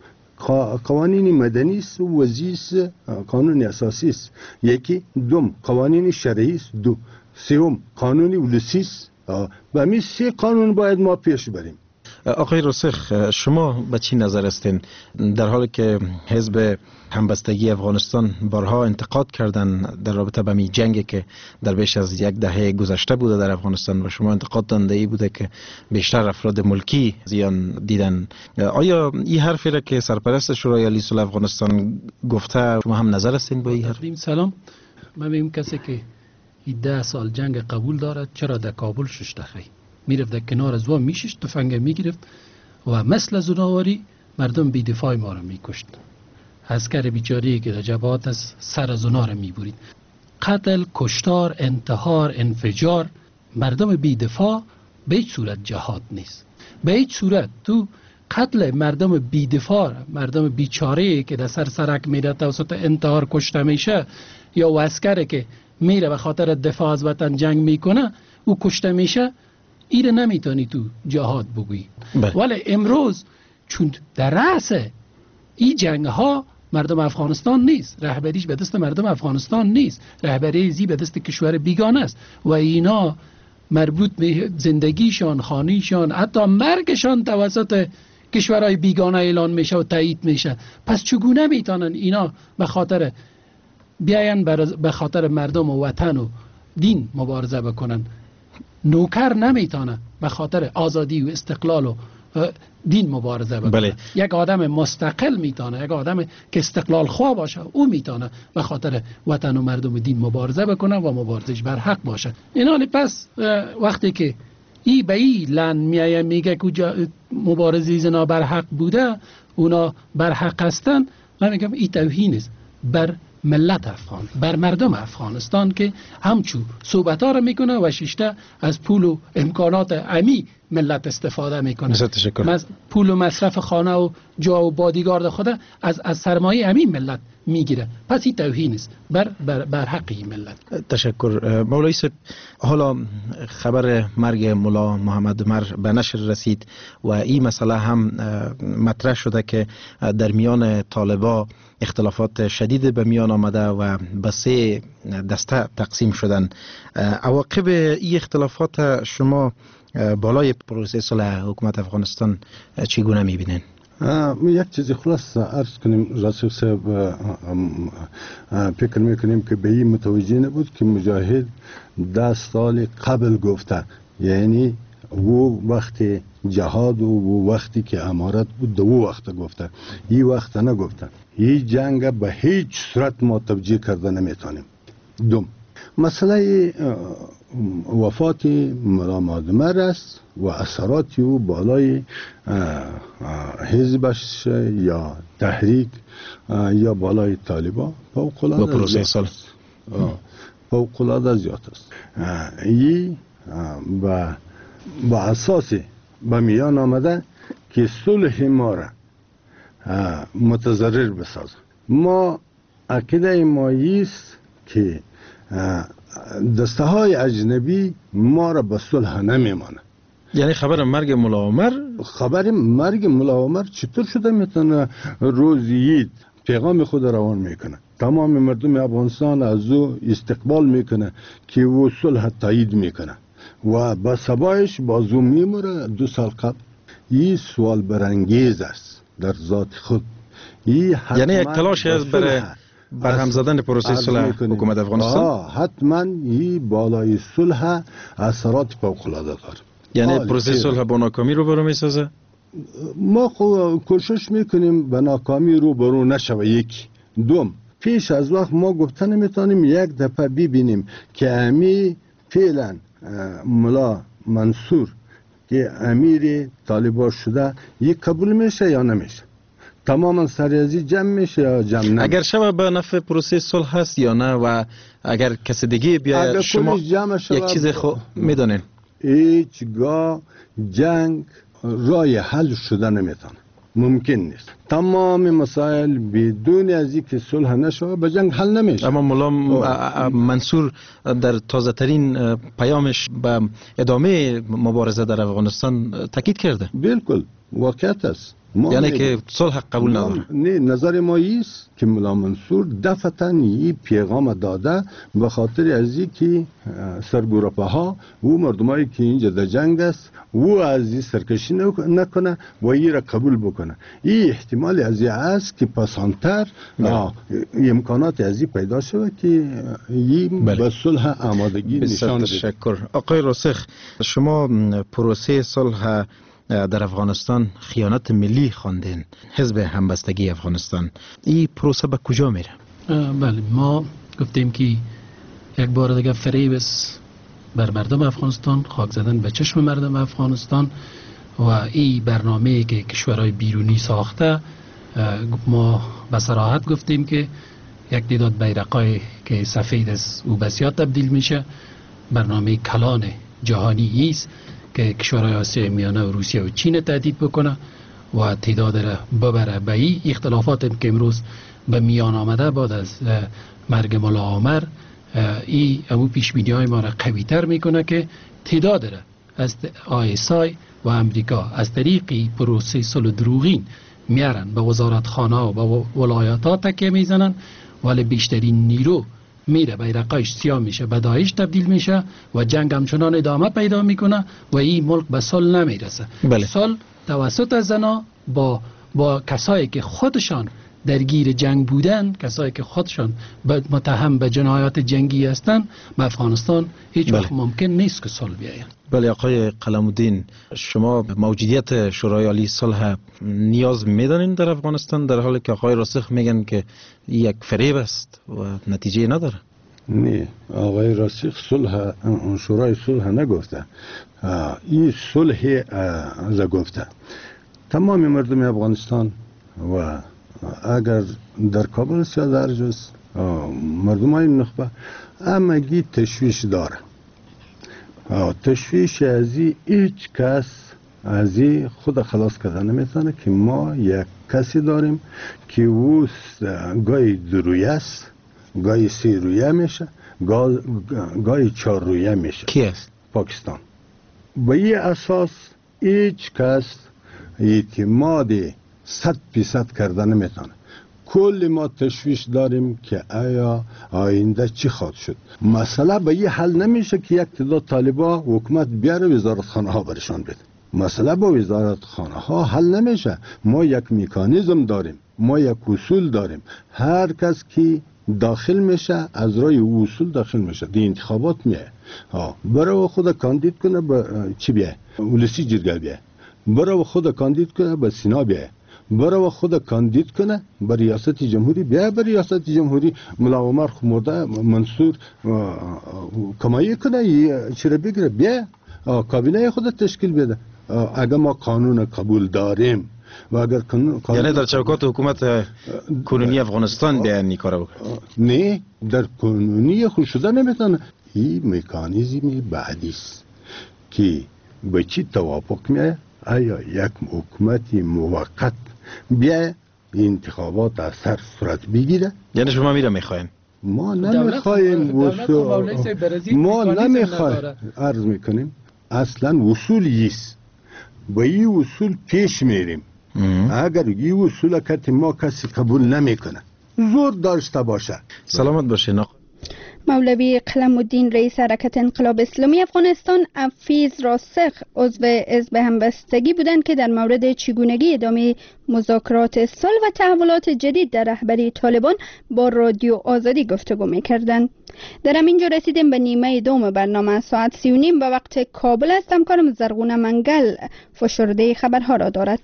قوانین مدنی است و وضعی است، قانون اساسی است. یکی دوم قوانین شرعی است، دو سوم قانون ولسی است. و می سه قانون باید ما پیش بریم. آقای راسخ، شما به چی نظر هستین در حالی که حزب همبستگی افغانستان بارها انتقاد کردن در رابطه با می جنگی که در بیش از یک دهه گذشته بوده در افغانستان و شما انتقاد دنده ای بوده که بیشتر افراد ملکی زیان دیدن، آیا این حرفی را که سرپرست شورای علی صلح افغانستان گفته شما هم نظر هستین با این حرف؟ سلام، من بیم کسی که ده سال جنگ قبول دارد چرا در کابل شش خی میرفت در کنار از وا میشش تفنگ میگرفت و مثل زناوری مردم بی دفاع ما را میکشت. عسکر بیچاری که در جبهات از سر زنا را میبرید. قتل، کشتار، انتحار، انفجار مردم بی دفاع به هیچ صورت جهاد نیست. به هیچ صورت تو قتل مردم بی دفاع، مردم بیچاره که در سر سرک میره توسط انتحار کشته میشه، یا عسکر که میره به خاطر دفاع از وطن جنگ میکنه او کشته میشه، ایره نمیتونی تو جهاد بگویی. ولی امروز چون در رأس این جنگ ها مردم افغانستان نیست، رهبریش به دست مردم افغانستان نیست، رهبری زی به دست کشور بیگانه است و اینا مربوط به زندگیشان، خانیشان، حتی مرگشان توسط کشورهای بیگانه اعلان میشه و تایید میشه. پس چگونه میتونن اینا به خاطر بیاین به خاطر مردم و وطن و دین مبارزه بکنن؟ نوکر نمیتونه به خاطر آزادی و استقلال و دین مبارزه بکنه. بله. یک آدم مستقل میتونه، یک آدم که استقلال خواه باشه، او میتونه به خاطر وطن و مردم و دین مبارزه بکنه و مبارزش بر حق باشه. اینا پس وقتی که ای به ای لن میایه میگه که مبارزه زنا بر حق بوده، اونا بر حق هستن، من میگم ای توهین است بر ملت افغان، بر مردم افغانستان که همچو صحبت ها را میکنه و شیشته از پول و امکانات امی ملت استفاده میکنه. از پول و مصرف خانه و جا و بادیگارد خود از از سرمایه امی ملت میگیره. پس این توهین است بر, بر, بر حق این ملت. تشکر. مولوی صاحب، حالا خبر مرگ مولا محمد عمر به نشر رسید و این مسئله هم مطرح شده که در میان طالبا اختلافات شدید به میان آمده و به سه دسته تقسیم شدن. عواقب این اختلافات شما بالای پروسه صلح حکومت افغانستان چگونه میبینین؟ یک چیزی خلاص عرض کنیم، راسخ صاحب فکر میکنیم که به این متوجه نبود که مجاهد ده سال قبل گفته، یعنی و وقت جهاد و وقتی که امارت بود دو وقت گفته، این وقت نگفته. این جنگ به هیچ صورت ما توجیه کرده نمیتونیم. دوم، مسئله وفات ملا محمد عمر است و اثرات او بالای حزبش یا تحریک یا بالای طالبان فوق العاده زیاد است. فوق العاده زیاد است. این با با اساس به میان آمده که صلح ما را متضرر بسازه. ما عقیده ما است که دسته های اجنبی ما را به صلح نمیمانه. یعنی خبر مرگ ملا عمر خبر مرگ ملا عمر چطور شده میتونه روزی پیغام خود روان میکنه؟ تمام مردم افغانستان از او استقبال میکنه که او صلح تایید میکنه و با سبایش بازو میموره. دو سال قبل این سوال برانگیز است در ذات خود. یعنی یک تلاش است برای برهم زدن پروسه صلح حکومت افغانستان. آه حتما این بالای صلح اثرات فوق العاده داره. یعنی پروسه صلح با ناکامی رو برو میسازه. ما کوشش میکنیم به ناکامی رو برو نشوه. یک دوم پیش از وقت ما گفته نمیتونیم یک دفعه ببینیم که امی فعلا ملا منصور که امیر طالبان شده یک قبول میشه یا نمیشه. تماما سریازی جمع میشه یا جمع نمیشه. اگر شما به نفع پروسه صلح هست یا نه و اگر کسی دیگه بیاید شما یک چیز خو میدونین هیچگاه جنگ رای حل شده نمیتونه، ممکن نیست. تمام مسائل بدون از اینکه صلح نشه به جنگ حل نمیشه. اما مولا منصور در تازه ترین پیامش به ادامه مبارزه در افغانستان تاکید کرده. بالکل واقعیت است. یعنی که صلح قبول نداره. نه، نظر ما است که مولا منصور دفعتاً این پیغام داده به خاطر از اینکه سرگروپه ها و مردمایی که اینجا در جنگ است و از این سرکشی نکنه و این را قبول بکنه. این احتمال از این است که پسانتر امکانات از این پیدا شود که این به صلح آمادگی نشان بده. تشکر. آقای راسخ، شما پروسه صلح در افغانستان خیانت ملی خواندین، حزب همبستگی افغانستان، این پروسه به کجا میره؟ بله، ما گفتیم که یک بار دیگه فریب است بر مردم افغانستان، خاک زدن به چشم مردم افغانستان و این برنامه که کشورهای بیرونی ساخته. ما به صراحت گفتیم که یک تعداد بیرقای که سفید از او بسیار تبدیل میشه. برنامه کلان جهانی است که کشورهای آسیای میانه و روسیه و چین تهدید بکنه و تعداد را ببره به این اختلافات که امروز به میان آمده بعد از مرگ ملا عمر. این امو پیشبینی های ما را قوی تر میکنه که تعداد را از آی اس آی و امریکا از طریق پروسه صلح دروغین میارن به وزارت خانه و به ولایات ها تکیه میزنن، ولی بیشترین نیرو میره بیرقایش سیاه میشه، به داعش تبدیل میشه و جنگ همچنان ادامه پیدا میکنه و این ملک به صلح نمیرسه. بله. صلح توسط زنا با با کسایی که خودشان درگیر جنگ بودن، کسایی که خودشان متهم به جنایات جنگی هستند، به افغانستان هیچ وقت بله. ممکن نیست که صلح بیاید. بله آقای قلم‌الدین، شما موجودیت شورای عالی صلح نیاز میدانین در افغانستان، در حالی که آقای راسخ میگن که یک فریب است و نتیجه نداره؟ نه، آقای راسخ صلح شورای صلح نگفته، این صلح از گفته. تمام مردم افغانستان و اگر در کابل یا در جز مردم های نخبه همگی تشویش داره. تشویش ازی هیچ کس ازی خود خلاص کردن نمیتونه که ما یک کسی داریم که او گاهی درویه است، گاهی سی رویه میشه، گاهی چار رویه میشه. کی است؟ پاکستان. با این اساس هیچ کس اعتماد صد فیصد کردن نمیتونه. کل ما تشویش داریم که آیا آینده چی خواهد شد. مسئله به این حل نمیشه که یک تعداد طالبا حکومت بیاره وزارت خانه ها برشان بده. مسئله با وزارت خانه ها حل نمیشه. ما یک مکانیزم داریم، ما یک اصول داریم. هر کس که داخل میشه از رای اصول داخل میشه، دی انتخابات میه ها برای خود کاندید کنه به چی بیه، ولسی جرگه بیه، برای خود کاندید کنه به سینا بیه. برای خود کاندید کنه بر ریاست جمهوری، بیا بر ریاست جمهوری ملا عمر خمرده منصور کمایی کنه چرا بگیره، بیا کابینه خود تشکیل بده. اگر ما قانون قبول داریم و اگر قانون یعنی در چوکات حکومت کنونی افغانستان بیان این کارو بکنه، نه در کنونی خود شده نمیتونه. این مکانیزم بعدی است که به چی توافق میه؟ آیا یک حکومت موقت بیا انتخابات از سر صورت بگیره؟ یعنی شما میره میخواین؟ ما نمیخوایم وصول، ما نمیخوایم، عرض میکنیم اصلا وصول است، با این وصول پیش میریم. اگر این وصول کتی ما کسی قبول نمیکنه زور داشته باشه. سلامت باشه. نق مولوی قلم الدین رئیس حرکت انقلاب اسلامی افغانستان افیز راسخ عضو حزب همبستگی بودند که در مورد چگونگی ادامه مذاکرات صلح و تحولات جدید در رهبری طالبان با رادیو آزادی گفتگو می‌کردند. در همینجا رسیدیم به نیمه دوم برنامه. ساعت سی و نیم به وقت کابل است. همکارم زرغونه منگل فشرده خبرها را دارد.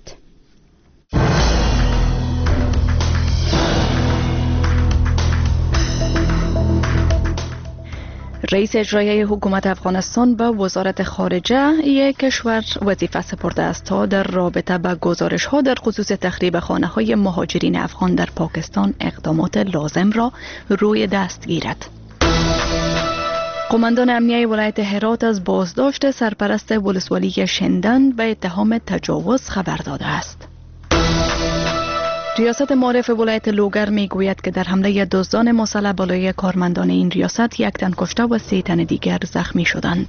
رئیس اجرایی حکومت افغانستان به وزارت خارجه یک کشور وظیفه سپرده است تا در رابطه با گزارش ها در خصوص تخریب خانه های مهاجرین افغان در پاکستان اقدامات لازم را روی دست گیرد. قماندان امنیه ولایت هرات از بازداشت سرپرست ولسوالی شندن به اتهام تجاوز خبر داده است. ریاست معارف ولایت لوگر می گوید که در حمله دزدان مسلح بالای کارمندان این ریاست یک تن کشته و سه تن دیگر زخمی شدند.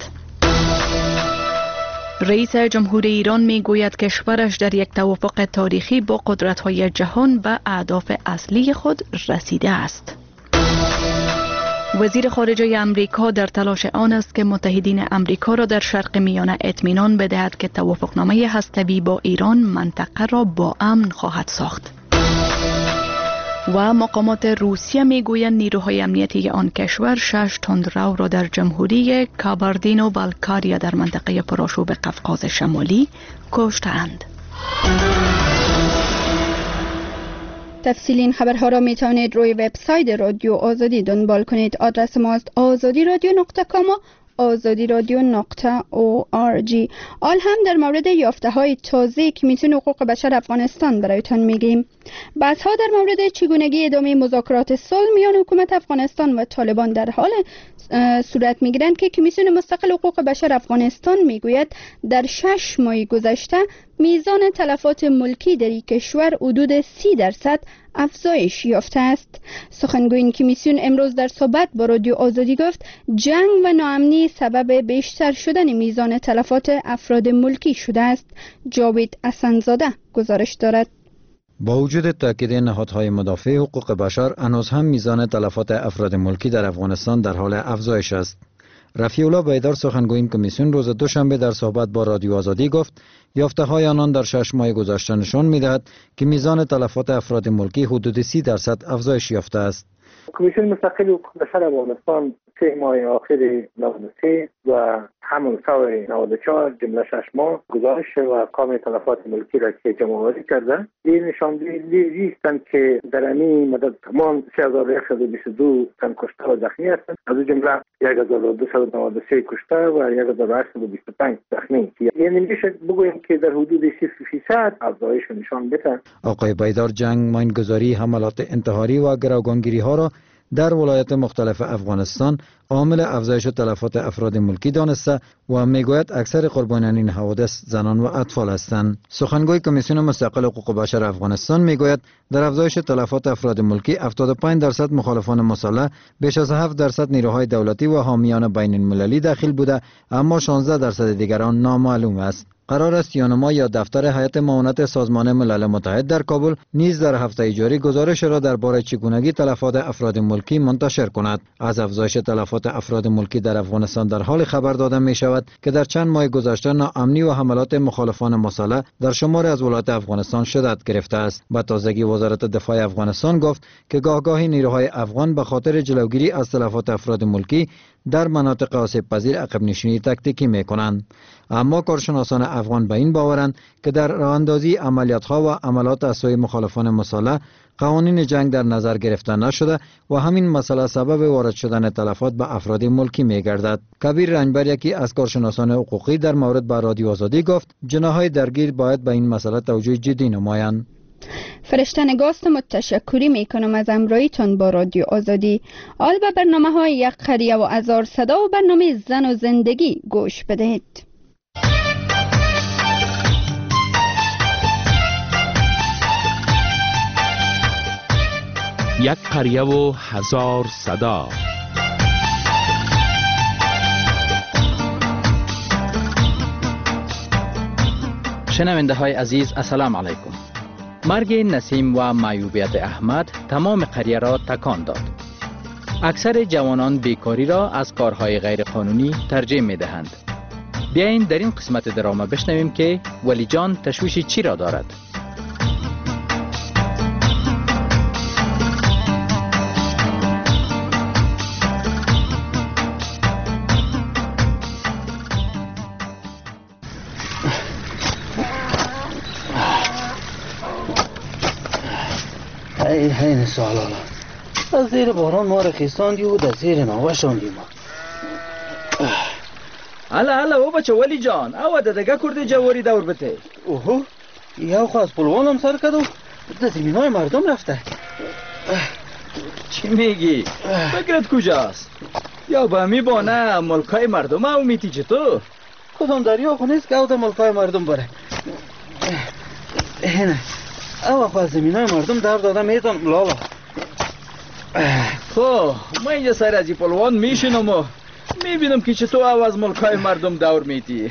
رئیس جمهور ایران می گوید کشورش در یک توافق تاریخی با قدرت‌های جهان به اهداف اصلی خود رسیده است. وزیر خارجه امریکا در تلاش آن است که متحدین امریکا را در شرق میانه اطمینان بدهد که توافقنامه هسته‌ای با ایران منطقه را با امن خواهد ساخت. و مقامات روسیه میگویند نیروهای امنیتی آن کشور شش تندرو را در جمهوری کاباردینو بالکاریا در منطقه پرآشوب قفقاز شمالی کشتند. تفصیل این خبرها را می توانید روی وبسایت رادیو آزادی دنبال کنید. آدرس ما است آزادی رادیو نقطه کام و آزادی رادیو نقطه او آر جی. آل هم در مورد یافته های تازه که میتون حقوق بشر افغانستان برایتان میگیم. بحث ها در مورد چگونگی ادامه مذاکرات صلح میان حکومت افغانستان و طالبان در حال صورت میگیرند که کمیسیون مستقل حقوق بشر افغانستان میگوید در شش ماه گذشته میزان تلفات ملکی در این کشور حدود سی درصد افزایش یافته است. سخنگوی این کمیسیون امروز در صحبت با رادیو آزادی گفت جنگ و ناامنی سبب بیشتر شدن میزان تلفات افراد ملکی شده است. جاوید حسن‌زاده گزارش دارد. با وجود تاکید نهادهای مدافع حقوق بشر، هنوز هم میزان تلفات افراد ملکی در افغانستان در حال افزایش است. رفیع الله بیدار سخنگوی این کمیسیون روز دوشنبه در صحبت با رادیو آزادی گفت یافته های آنان در شش ماه گذشته نشان می‌دهد که میزان تلفات افراد ملکی حدود سی درصد افزایش یافته است. کمیسیون مستقل حقوق بشر افغانستان سه ماه آخر نود و سه و همون سال نود و چهار جمله شش ماه گزارش و ارقام تلفات ملکی را که جمع‌آوری کرده، این نشان دهنده که در این مدت تمام سه هزار و صد و بیست و دو تن کشته و زخمی هستند. از این جمله یک هزار و دویست و نود و سه کشته و یک هزار و هشتصد و بیست و پنج زخمی. یعنی میشه بگوییم که در حدود سی درصد افزایش نشان بده. آقای بیدار جنگ، ماینگذاری، حملات انتحاری و گروگانگیری ها را در ولایت مختلف افغانستان عامل افزایش تلفات افراد ملکی دانسته و میگوید اکثر قربانیان این حوادث زنان و اطفال هستند. سخنگوی کمیسیون مستقل حقوق بشر افغانستان میگوید در افزایش تلفات افراد ملکی هفتاد و پنج درصد مخالفان مسلح، بیش از هفت درصد نیروهای دولتی و حامیان بین المللی داخل بوده، اما شانزده درصد دیگران نامعلوم است. قرار است یونما یا دفتر هیئت معاونت سازمان ملل متحد در کابل نیز در هفته جاری گزارش را درباره چگونگی تلفات افراد ملکی منتشر کند. از افزایش تلفات افراد ملکی در افغانستان در حال خبر داده می شود که در چند ماه گذشته ناامنی و حملات مخالفان مسلح در شمار از ولایات افغانستان شدت گرفته است. به تازگی وزارت دفاع افغانستان گفت که گاه گاهی نیروهای افغان به خاطر جلوگیری از تلفات افراد ملکی در مناطق آسیب پذیر عقب نشینی تکتیکی می کنند. اما کارشناسان افغان به این باورند که در راه اندازی عملیات‌ها و عملات از سوی مخالفان مسلح قوانین جنگ در نظر گرفته نشده و همین مسئله سبب وارد شدن تلفات به افراد ملکی می گردد. کبیر رنجبر یکی از کارشناسان حقوقی در مورد با رادیو آزادی گفت جناح‌های درگیر باید به این مسئله توجه جدی نمایند. فرشته نگاست متشکری می کنم از امرایتان با رادیو آزادی. آل به برنامه های یک قریه و هزار صدا و برنامه زن و زندگی گوش بدهید. یک قریه و هزار صدا. شنونده های عزیز السلام علیکم. مرگ نسیم و معیوبیت احمد تمام قریه را تکان داد. اکثر جوانان بیکاری را از کارهای غیرقانونی ترجیح می دهند. بیایید در این قسمت دراما بشنویم که ولی جان تشویش چی را دارد. ای هین سالالا از زیر باران ما را خیستاندی و در زیر نوه شاندی ما. الا الا او بچه ولی جان او ده دگه کرده جواری دور بته. اوهو یو خواست پلوانم سر کدو در زمین های مردم رفته. چی میگی؟ فکرت کجاست؟ یا با می بانه ملکای مردم او میتی چطور؟ کدام دریا خونیست که او در ملکای مردم بره. هنه او خواست زمین های مردم در داده میتون لالا. خب ما اینجا سر از این پلوان میشینم و میبینم که چطور او از ملکای مردم دور میتی.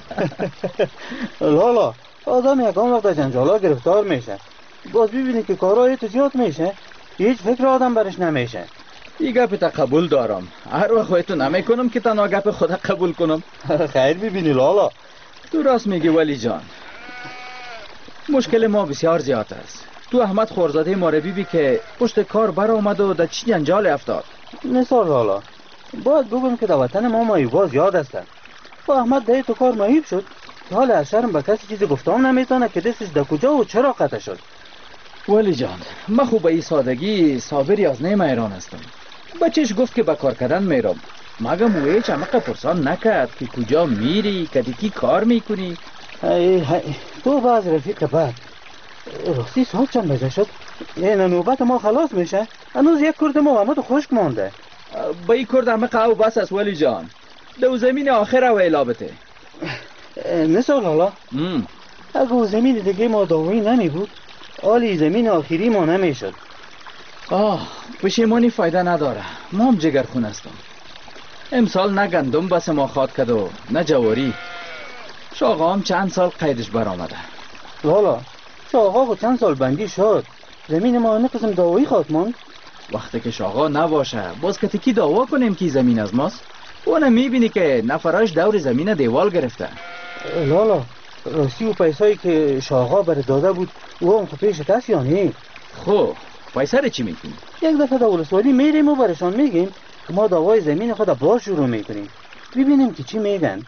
لالا آدم یکان وقت جنجالا گرفتار میشه باز ببینی که کارهای تو زیاد میشه هیچ فکر آدم برش نمیشه. این گپ تا قبول دارم هر وقت تو نمیکنم که تنها گپ خدا قبول کنم. خیر ببینی لالا تو راست میگی ولی جان مشکل ما بسیار زیاد است. تو احمد خورزاده ما رو بیبی که پشت کار بر آمد و در چی جنجال افتاد. مثال لالا باید بگم که در وطن ما مایوبا زیاد هستن و احمد در تو کار مایوب شد که حال از شرم به کسی چیزی گفتم نمیتونه که دستش در کجا و چرا قطع شد. ولی جان من خوب به این سادگی صابری از نیم ایران هستم. بچهش گفت که به کار کردن میرم مگم او هیچ عمق پرسان نکرد که کجا میری کدی کی کار میکنی. ای های تو باز رفیق بعد راستی ساعت چند بجه شد؟ این نوبت ما خلاص میشه هنوز یک کرد محمد خشک مانده. با این کرد عمق او بس است ولی جان دو زمین آخر او ایلابته. مثال حالا اگه زمین دیگه ما داوی نمی بود آلی زمین آخری ما نمیشد. آه پشیمانی فایده نداره ما هم جگرخون هستم. امسال نه گندم بس ما خواد کد و نه جواری. شاقا هم چند سال قیدش برآمده. لالا شاقا خود چند سال بندی شد زمین ما نه قسم داوی خواد ماند. وقتی که شاقا نباشه باز که تکی دعوا کنیم که زمین از ماست اونه میبینی که نفراش دور زمین دیوال گرفته. لالا راستی و پیسایی که شاقا بر داده بود او هم خود پیش کسی یا نه؟ خب پیسه رو چی میکنی؟ یک دفعه در ولسوالی میریم و برشان میگیم که ما دعوای زمین خود باز شروع میکنیم ببینیم که چی میگن.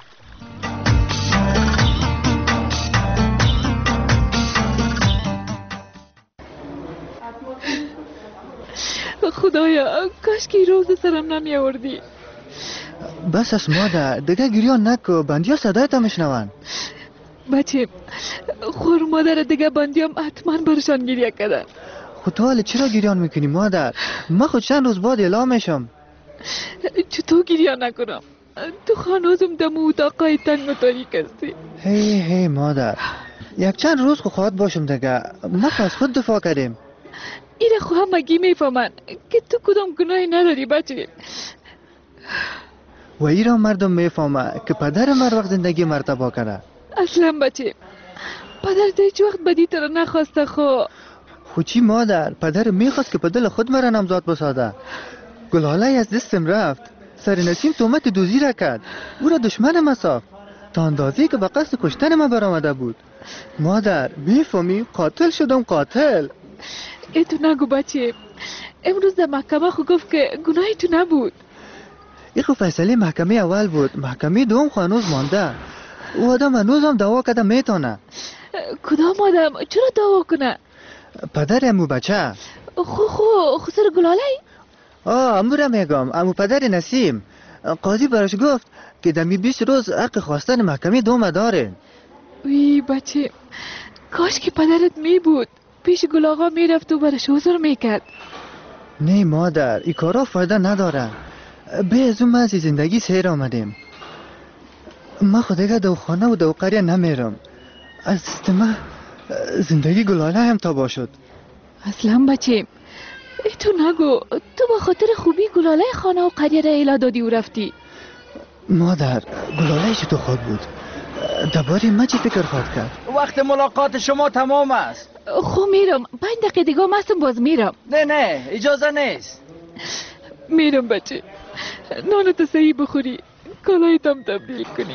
خدایا کاش که روز سرم نمی آوردی. بس از مادر دیگه گریان نکو بندیا صدایت هم میشنون. بچه خور مادر دیگه بندیام حتما برشان گریه کردن. خود تو حالی چرا گریان میکنی مادر؟ من خود چند روز بعد اعلام میشم. چطور گریه نکنم؟ تو خانوزم دمو داقای تنگ و تاریک هستی. هی هی مادر یک چند روز خود خواهد باشم دیگه ما از خود دفاع کردیم. ایره خو همگی میفهمن که تو کدام گناهی نداری بچه. و ایران مردم میفهمه که پدر مر وقت زندگی مرتبا کنه. اصلا بچه پدر هیچ وقت بدی تر نخواسته. خو خو چی مادر پدر میخواست که په دل خود مرا نامزاد بسازه. گلاله از دستم رفت سر نسیم تومت دوزی را کرد او را دشمن ما ساخت تا اندازی که به قصد کشتن ما برآمده بود. مادر میفهمی قاتل شدم قاتل. ای تو نگو بچه امروز در محکمه خو گفت که گناهی تو نبود. این خو فیصله محکمه اول بود، محکمه دوم خو هنوز مانده. او آدم هنوز هم دعوا کرده میتونه. کدام آدم؟ چرا دعوا کنه؟ پدر امو بچه. خو خو خسر گلاله؟ آه امو را میگم، امو پدر نسیم. قاضی براش گفت که دمی بیست روز حق خواستن محکمه دوم داره. وی بچه، کاش که پدرت می بود، پیش گل آقا می رفت و برش حضور می کرد. نه مادر، این کارا فایده نداره. به از اون از زندگی سیر آمدیم. ما خودگه دو خانه و دو قریه نمیرم. از ما زندگی گلاله هم تباه شد. اصلا بچه، تو نگو، تو با خاطر خوبی گلاله خانه و قریه را ایلا دادی و رفتی. مادر، گلاله چی تو خود بود؟ درباره ما چی فکر خواهد کرد؟ وقت ملاقات شما تمام است. خب میرم، پنج دقیقه دیگه مستم باز میرم. نه نه اجازه نیست. میرم بچه، نانت صحیح بخوری، کالایت هم تبدیل کنی.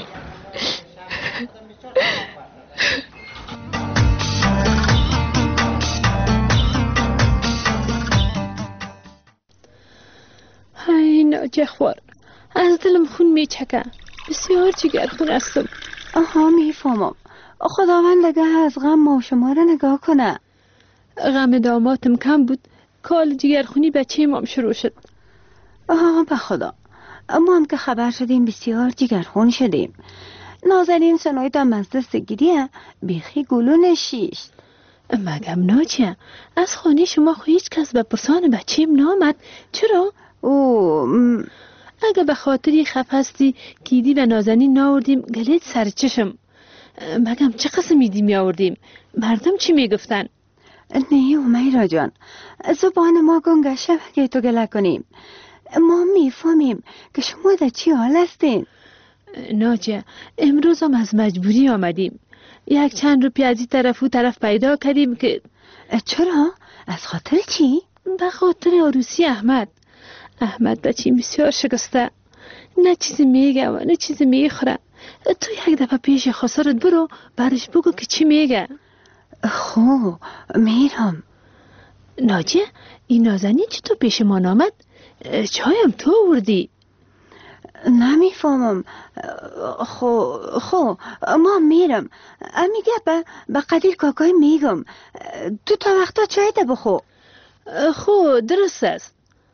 های ناجه خوار، از دلم خون میچکه، بسیار جگرخون هستم. آها میفهمم. خداوند لگه از غم ما و شما را نگاه کنه. غم داماتم کم بود، کال جگرخونی بچه مام شروع شد. آها به خدا، ما هم که خبر شدیم بسیار جگرخون شدیم. نازنین سنویدم از دست گیریه بیخی گلو نشیشت. مگم ناچه، از خانه شما خو هیچ کس به پرسان بچیم نامد. چرا؟ او م... اگه به خاطری خف هستی گیدی و نازنین ناوردیم گلید سر چشم. مگم چه قسم میدی می آوردیم؟ مردم چی میگفتن؟ نه امیرا جان، زبان ما گنگشه که تو گله کنیم. ما میفهمیم که شما در چی حال هستین. ناجه، امروز هم از مجبوری آمدیم. یک چند روپی از این طرف و طرف پیدا کردیم که... چرا؟ از خاطر چی؟ به خاطر عروسی احمد. احمد بچی بسیار شکسته، نه چیزی میگه و نه چیزی میخوره. تو یک دفعه پیش خسارت برو برش بگو که چی میگه. خو میرم. ناجه، این نازنین چی تو پیش ما نامد؟ چایم تو آوردی؟ نمیفهمم. خو خو ما میرم. میگه به به قدیر کاکای میگم تو تا وقتا چای ده بخو. خو درست است.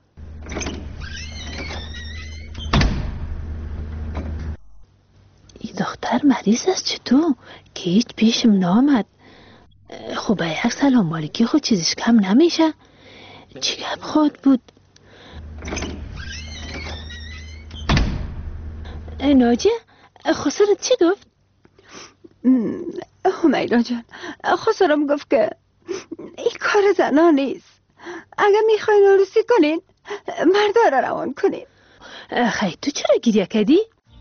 این دختر مریض است چطور که هیچ پیشم نامد؟ خب به یک سلام مالکی خود چیزش کم نمیشه. چی گپ خود بود؟ ناجه، خسرت چی گفت؟ همیرا جان، خسرم گفت که این کار زنا نیست. اگر میخواین عروسی کنین مردا را روان کنین. خیلی تو چرا گریه کردی؟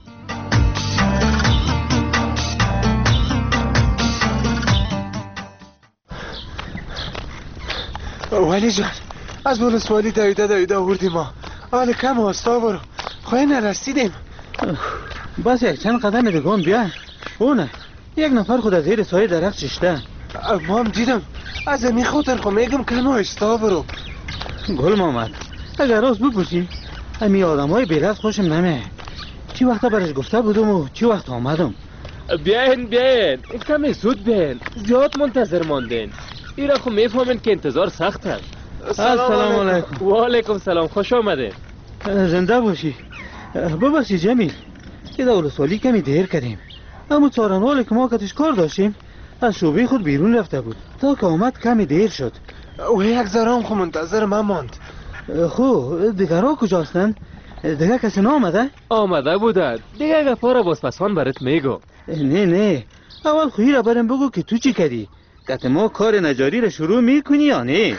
ولی جان، از ولسوالی دویده دویده آوردیم ما. حال کم واستا برو، خواهی نرسیدیم. بس یک چند قدم دیگه بیا. اونه یک نفر خود از زیر سایه درخت ششته. ما هم دیدم. از امی خاطر خو میگم کم واستا برو. گل محمد، اگر راست بپرسی امی آدم های بیرفت خوشم نمه. چی وقتا برش گفته بودم و چی وقت آمدم. بیاین بیاین، کمی زود بیاین، زیاد منتظر ماندین. ایرا خو میفهمین که انتظار سخت است. السلام علیکم. و علیکم سلام، خوش آمدین. زنده باشی. ببخشی جمیل، که در ولسوالی کمی دیر کردیم، اما چارنوالی که ما کتش کار داشتیم از شعبه خود بیرون رفته بود تا که آمد کمی دیر شد. و یک ذره خو منتظر من ماند. خو دیگرها کجاستن؟ دیگه کسی نامده؟ آمده بودن، دیگه گفا را بازپسان برات میگو. نه نه، اول خویی را برم بگو که تو چی کردی؟ که ما کار نجاری را شروع میکنی یا نه؟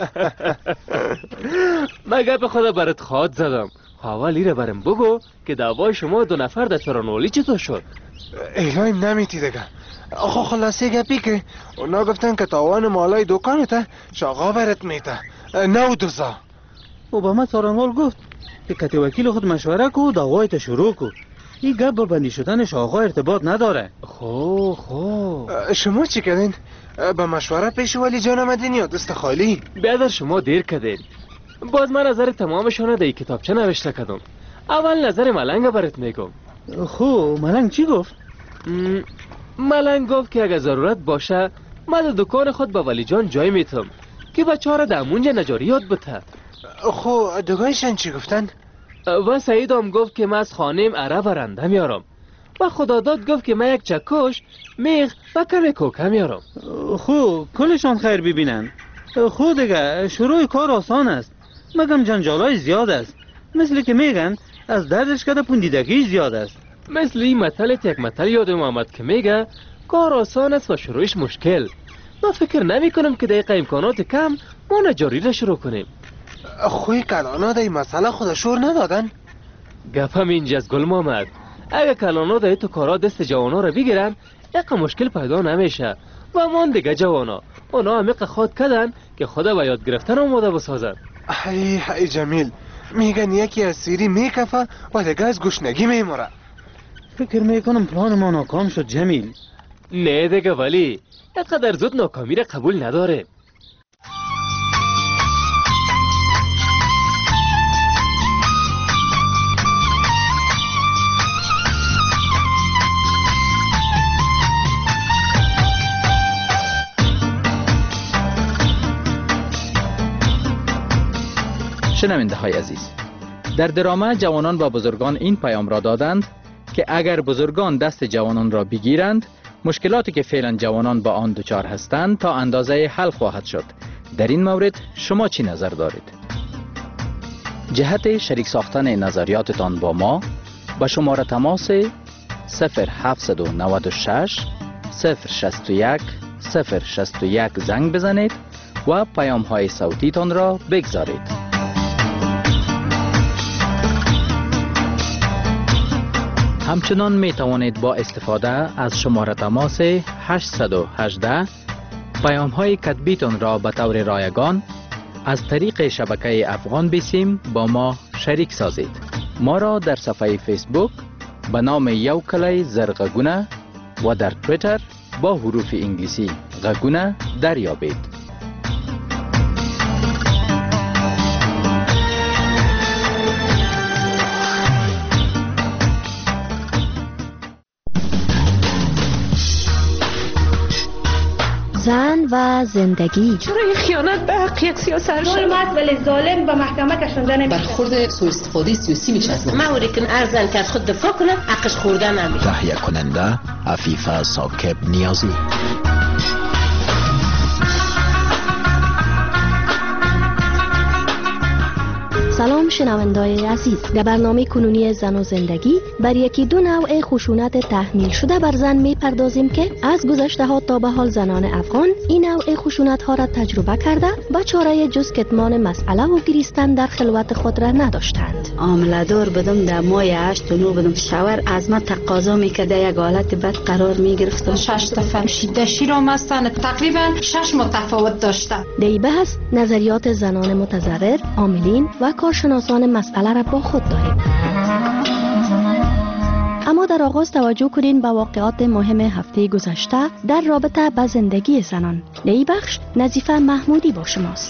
مگه به خدا برات خواد زدم. اولی را برم بگو که دعوای شما دو نفر در چرانوالی چطور شد؟ ایهای نمیتی دیگه. آخو خلاصه گپی که اونا گفتن که تاوان مالای دکانته شاقا برات میته نو دوزا. و با ما چرانوال گفت که کتی وکیل خود مشوره کو دعوایت شروع کو. این گپ با بندی شدن شاقا ارتباط نداره. خو خو شما چی کردین؟ به مشوره پیش ولی جان آمدین یا دست خالی؟ بیادر شما دیر کردین. باز من نظر تمامشانه در کتابچه نوشته کردم. اول نظر ملنگ برات میگم. خو ملنگ چی گفت؟ ملنگ گفت که اگه ضرورت باشه من در دکان خود به ولی جان جای میتم که بچه ها را در مونجا نجاریات بته. خو دگایشان چی گفتن؟ و سعید هم گفت که من از خانیم اره برنده میارم و خداداد گفت که من یک چکش میغ و کمی کوکه میارم. خو کلشان خیر ببینن. خو دیگه شروع کار آسان است مگم جنجالای زیاد است. مثل که میگن از دردش کده پوندیدگی زیاد است. مثل این مطلت یک مطل یادم آمد که میگه کار آسان است و شروعش مشکل. من فکر نمی کنم که دقیقه امکانات کم ما نجاری را شروع کنیم. خوی کلانا دا این مسئله خود شور ندادن؟ گفم اینجاست گل محمد. اگه کلانا دا تو کارا دست جوانا را بگیرن اقا مشکل پیدا نمیشه و من دیگه جوانا اونا هم اقا خواد کدن که خدا و یاد گرفتن آماده بسازن. ای ای جمیل میگن یکی از سیری میکفه و دیگه از گشنگی میموره. فکر میکنم پلان ما ناکام شد جمیل. نه دیگه ولی اینقدر زود ناکامی را قبول نداره. شنونده های عزیز، در درامه جوانان با بزرگان این پیام را دادند که اگر بزرگان دست جوانان را بگیرند مشکلاتی که فعلا جوانان با آن دچار هستند تا اندازه حل خواهد شد. در این مورد شما چی نظر دارید؟ جهت شریک ساختن نظریاتتان با ما با شماره تماس صفر هفت نه شش صفر شش یک صفر شش یک زنگ بزنید و پیام های صوتی تان را بگذارید. همچنان می توانید با استفاده از شماره تماس هشت یک هشت پیام های کتبیتون را به طور رایگان از طریق شبکه افغان بیسیم با ما شریک سازید. ما را در صفحه فیسبوک به نام یو کلای زرغگونه و در تویتر با حروف انگلیسی غگونه دریابید. زن و زندگی. چرا خیانت به حق یک سیاست ظلم است ولی ظالم به محکمه کشنده نمیشه. برخورد سوء استفاده سیاسی میشه از ما اوریکن ارزن که از خود دفاع کنه حقش خورده نمیشه. تهیه کننده عفیفه ثاقب نیازی. سلام شنوندای عزیز، در برنامه کنونی زن و زندگی بر یکی دو نوع خشونت تحمیل شده بر زن می پردازیم که از گذشته ها تا به حال زنان افغان این نوع خشونت ها را تجربه کرده و چاره جز کتمان مسئله و گریستن در خلوت خود را نداشتند. عامله دار بدم در ماه هشت و نو بدم شاور از ما تقاضا میکرده یک حالت بد قرار میگرفتم. شش دفعه شیده شیرام هستن تقریبا شش متفاوت داشته. دی بحث نظریات زنان متضرر، عاملین و کارشناسان مسئله را با خود داریم. اما در آغاز توجه کنین به واقعات مهم هفته گذشته در رابطه با زندگی زنان. در این بخش نظیفه محمودی با شماست.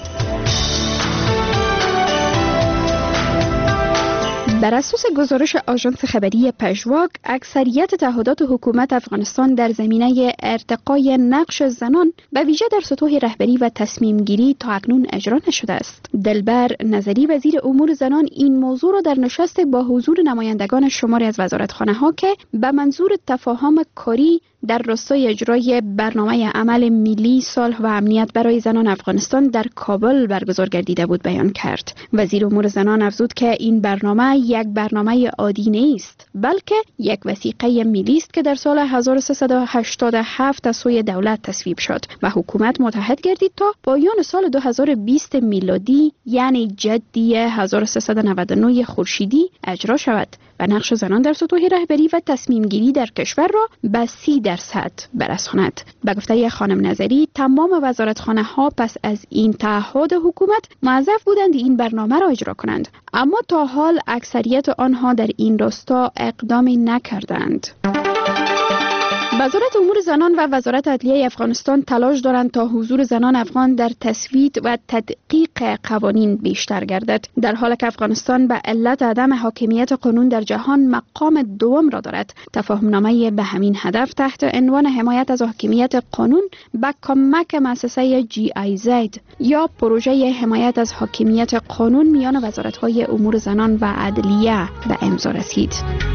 بر اساس گزارش آژانس خبری پژواک، اکثریت تعهدات حکومت افغانستان در زمینه ارتقای نقش زنان به ویژه در سطوح رهبری و تصمیم گیری تا اکنون اجرا نشده است. دلبر نظری وزیر امور زنان این موضوع را در نشست با حضور نمایندگان شماری از وزارتخانه ها که به منظور تفاهم کاری در راستای اجرای برنامه عمل ملی صلح و امنیت برای زنان افغانستان در کابل برگزار گردیده بود بیان کرد. وزیر امور زنان افزود که این برنامه یک برنامه عادی نیست، بلکه یک وثیقه ملی است که در سال هزار و سیصد و هشتاد و هفت از سوی دولت تصویب شد و حکومت متحد گردید تا پایان سال دو هزار و بیست میلادی یعنی جدی هزار و سیصد و نود و نه خورشیدی اجرا شود و نقش زنان در سطوح رهبری و تصمیم گیری در کشور را به سی درصد برساند. به گفته خانم نظری، تمام وزارتخانه ها پس از این تعهد حکومت موظف بودند این برنامه را اجرا کنند، اما تا حال اکثریت آنها در این راستا اقدامی نکردند. وزارت امور زنان و وزارت عدلیه افغانستان تلاش دارند تا حضور زنان افغان در تصویت و تدقیق قوانین بیشتر گردد، در حالی که افغانستان به علت عدم حاکمیت قانون در جهان مقام دوم را دارد. تفاهمنامه به همین هدف تحت عنوان حمایت از حاکمیت قانون با کمک مؤسسه جی آی زد یا پروژه حمایت از حاکمیت قانون میان وزارت‌های امور زنان و عدلیه به امضا رسید.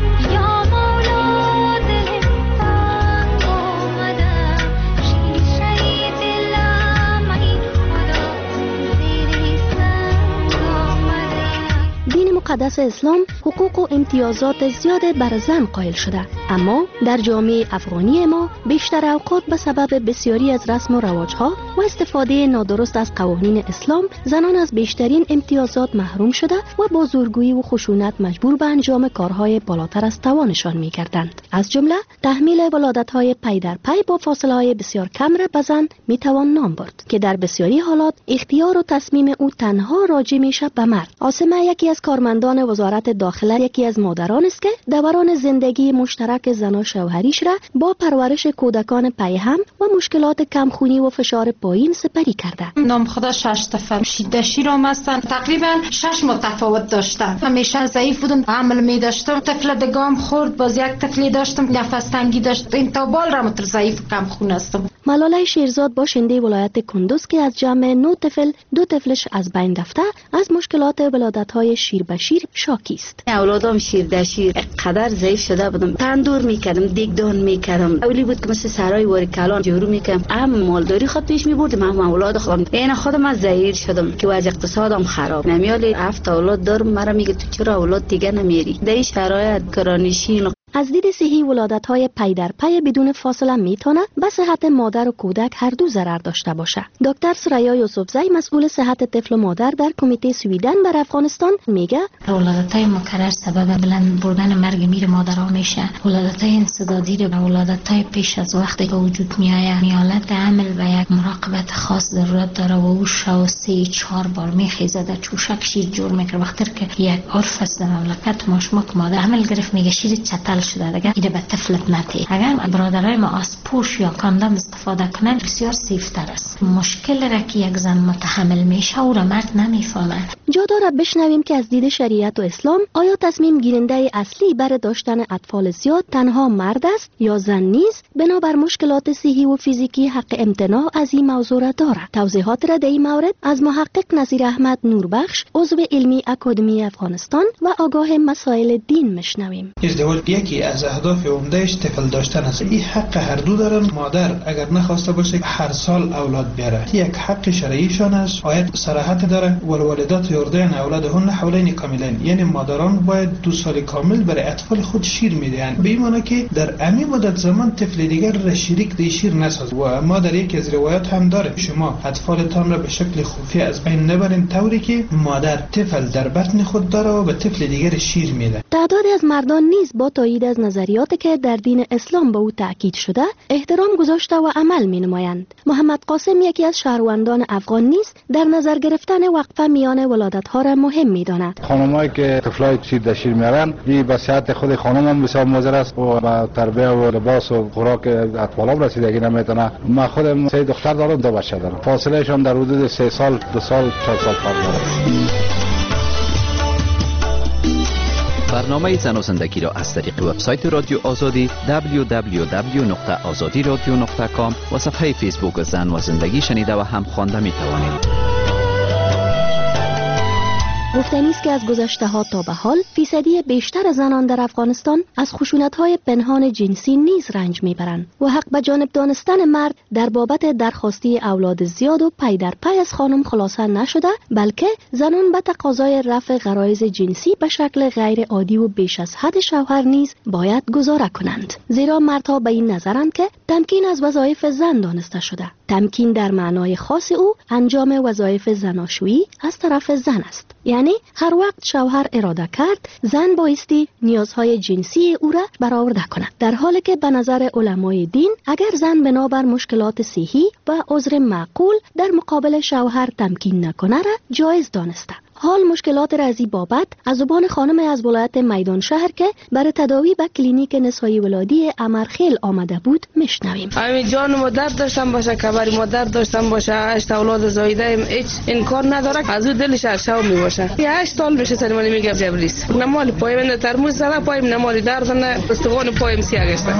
دین مقدس اسلام حقوق و امتیازات زیاد بر زن قائل شده، اما در جامعه افغانی ما بیشتر اوقات به سبب بسیاری از رسم و رواجها و استفاده نادرست از قوانین اسلام زنان از بیشترین امتیازات محروم شده و با زورگویی و خشونت مجبور به انجام کارهای بالاتر از توانشان می‌گردند. از جمله تحمیل ولادت‌های پی در پی با فاصله‌های بسیار کم را به زن می‌توان نام برد که در بسیاری حالات اختیار و تصمیم او تنها راجع میشه به مرد. عاصمه یکی از کارمندان وزارت داخله یکی از مادران است که دوران زندگی مشترک زن و شوهریش را با پرورش کودکان پیهم و مشکلات کمخونی و فشار پایین سپری کرده. نام خدا شش طفل شیده شیرام هستن، تقریبا شش متفاوت داشتن. همیشه ضعیف بودم، عمل می داشتم، طفل دگام خورد، باز یک طفلی داشتم نفس تنگی داشت، این تا بال را متر ضعیف کمخون هستم. ملاله شیرزاد باشنده ولایت کندوز که از جمع نو طفل دو طفلش از بین رفته از مشکلات ولادت‌های شیر به شیر شاکی است. اولادم شیر در شیر قدر ضعیف شده بودم، تندور میکردم، دیگدان میکردم، اولی بود که مثل سرای واری کلان جورو میکردم، هم مالداری خود پیش میبردم، هم اولاد خودم. این خودم از ضعیف شدم که وضع اقتصادم خراب. نمیالی هفت اولاد دارم، مرا میگه تو چرا اولاد دیگه نمیاری؟ در این شرایط گرانشین از دید صحی ولادت‌های پی در پی بدون فاصله میتونه به صحت مادر و کودک هر دو ضرر داشته باشه. دکتر سریا یوسفزی مسئول صحت طفل و مادر در کمیته سویدن بر افغانستان میگه ولادت‌های مکرر سبب بلند بردن مرگ میر مادرها میشه. ولادت‌های انسدادی و ولادت‌های پیش از وقتی که وجود میآید میالت عمل و یک مراقبت خاص ضرورت داره و او شو سه چهار بار میخیزه در چوشک شیر جور میکنه. وقتی که یک عرف است در مملکت ماشمک مادر عمل گرفت میگه شیر چتل شده دیگه ایده به طفلت نتی. اگر برادرای ما از پوش یا کاندوم استفاده کنن بسیار سیف تر است. مشکل را که یک زن متحمل میشه او را مرد نمیفهمه. جا داره بشنویم که از دید شریعت و اسلام آیا تصمیم گیرنده اصلی برای داشتن اطفال زیاد تنها مرد است یا زن نیست؟ بنابر مشکلات صحی و فیزیکی حق امتناع از این موضوع را داره. توضیحات را در این مورد از محقق نظیر احمد نوربخش عضو علمی اکادمی افغانستان و آگاه مسائل دین میشنویم. ازدواج یکی از اهداف عمدهش طفل داشتن است. این حق هر دو دارن. مادر اگر نخواسته باشه هر سال اولاد بیاره، یک حق شرعیشان است. آیت صراحت داره والوالدات یرضعن اولادهن حولین کاملین، یعنی مادران باید دو سال کامل برای اطفال خود شیر میدهند، به این معنی که در امی مدت زمان طفل دیگر را شریک در شیر نساز. و ما در یکی از روایات هم داره شما اطفالتان را به شکل خفی از بین نبرین طوری که مادر طفل در بطن خود داره و به طفل دیگر شیر میده. تعدادی از مردان نیز با تایید از نظریاتی که در دین اسلام به او تاکید شده احترام گذاشته و عمل می نمایند. محمد قاسم یکی از شهروندان افغان نیز در نظر گرفتن وقفه میان ولادت ها را مهم می داند. خانمایی که طفلای شیر در شیر میارن این به صحت خود خانم هم بسیار مضر است و به تربیت و لباس و خوراک اطفالام رسیدگی نمیتونه. من خودم سه دختر دارم، دو بچه دارم، فاصله شان در حدود سه سال دو سال چهار سال فرق داره. برنامه زن و زندگی را از طریق وبسایت رادیو آزادی دبلیو دبلیو دبلیو نقطه آزادی رادیو نقطه کام و صفحه فیسبوک زن و زندگی شنیده و هم خوانده می توانید. گفتنی است که از گذشته ها تا به حال فیصدی بیشتر زنان در افغانستان از خشونت‌های پنهان جنسی نیز رنج میبرند و حق به جانب دانستن مرد در بابت درخواستی اولاد زیاد و پی در پی از خانم خلاصه نشده، بلکه زنان به تقاضای رفع غرایز جنسی به شکل غیر عادی و بیش از حد شوهر نیز باید گزاره کنند. زیرا مردها به این نظرند که تمکین از وظایف زن دانسته شده. تمکین در معنای خاص او انجام وظایف زناشویی از طرف زن است. یعنی هر وقت شوهر اراده کرد زن بایستی نیازهای جنسی او را برآورده کند، در حالی که به نظر علمای دین اگر زن بنابر مشکلات صحی و عذر معقول در مقابل شوهر تمکین نکنه را جایز دانسته. حال مشکلات را از این بابت از زبان خانم از ولایت میدان شهر که برای تداوی به کلینیک نسایی ولادی امرخیل آمده بود میشنویم. همین جان ما درد داشتم باشه، کبری ما درد داشتم باشه، هشت اولاد زایده هیچ انکار نداره، از او دلش ارشاو می باشه. هشت سال بشه سر من میگه جبریس نمال پای من ترموز زده، پایم نمال درد نه استخوان پایم سیاه گشته.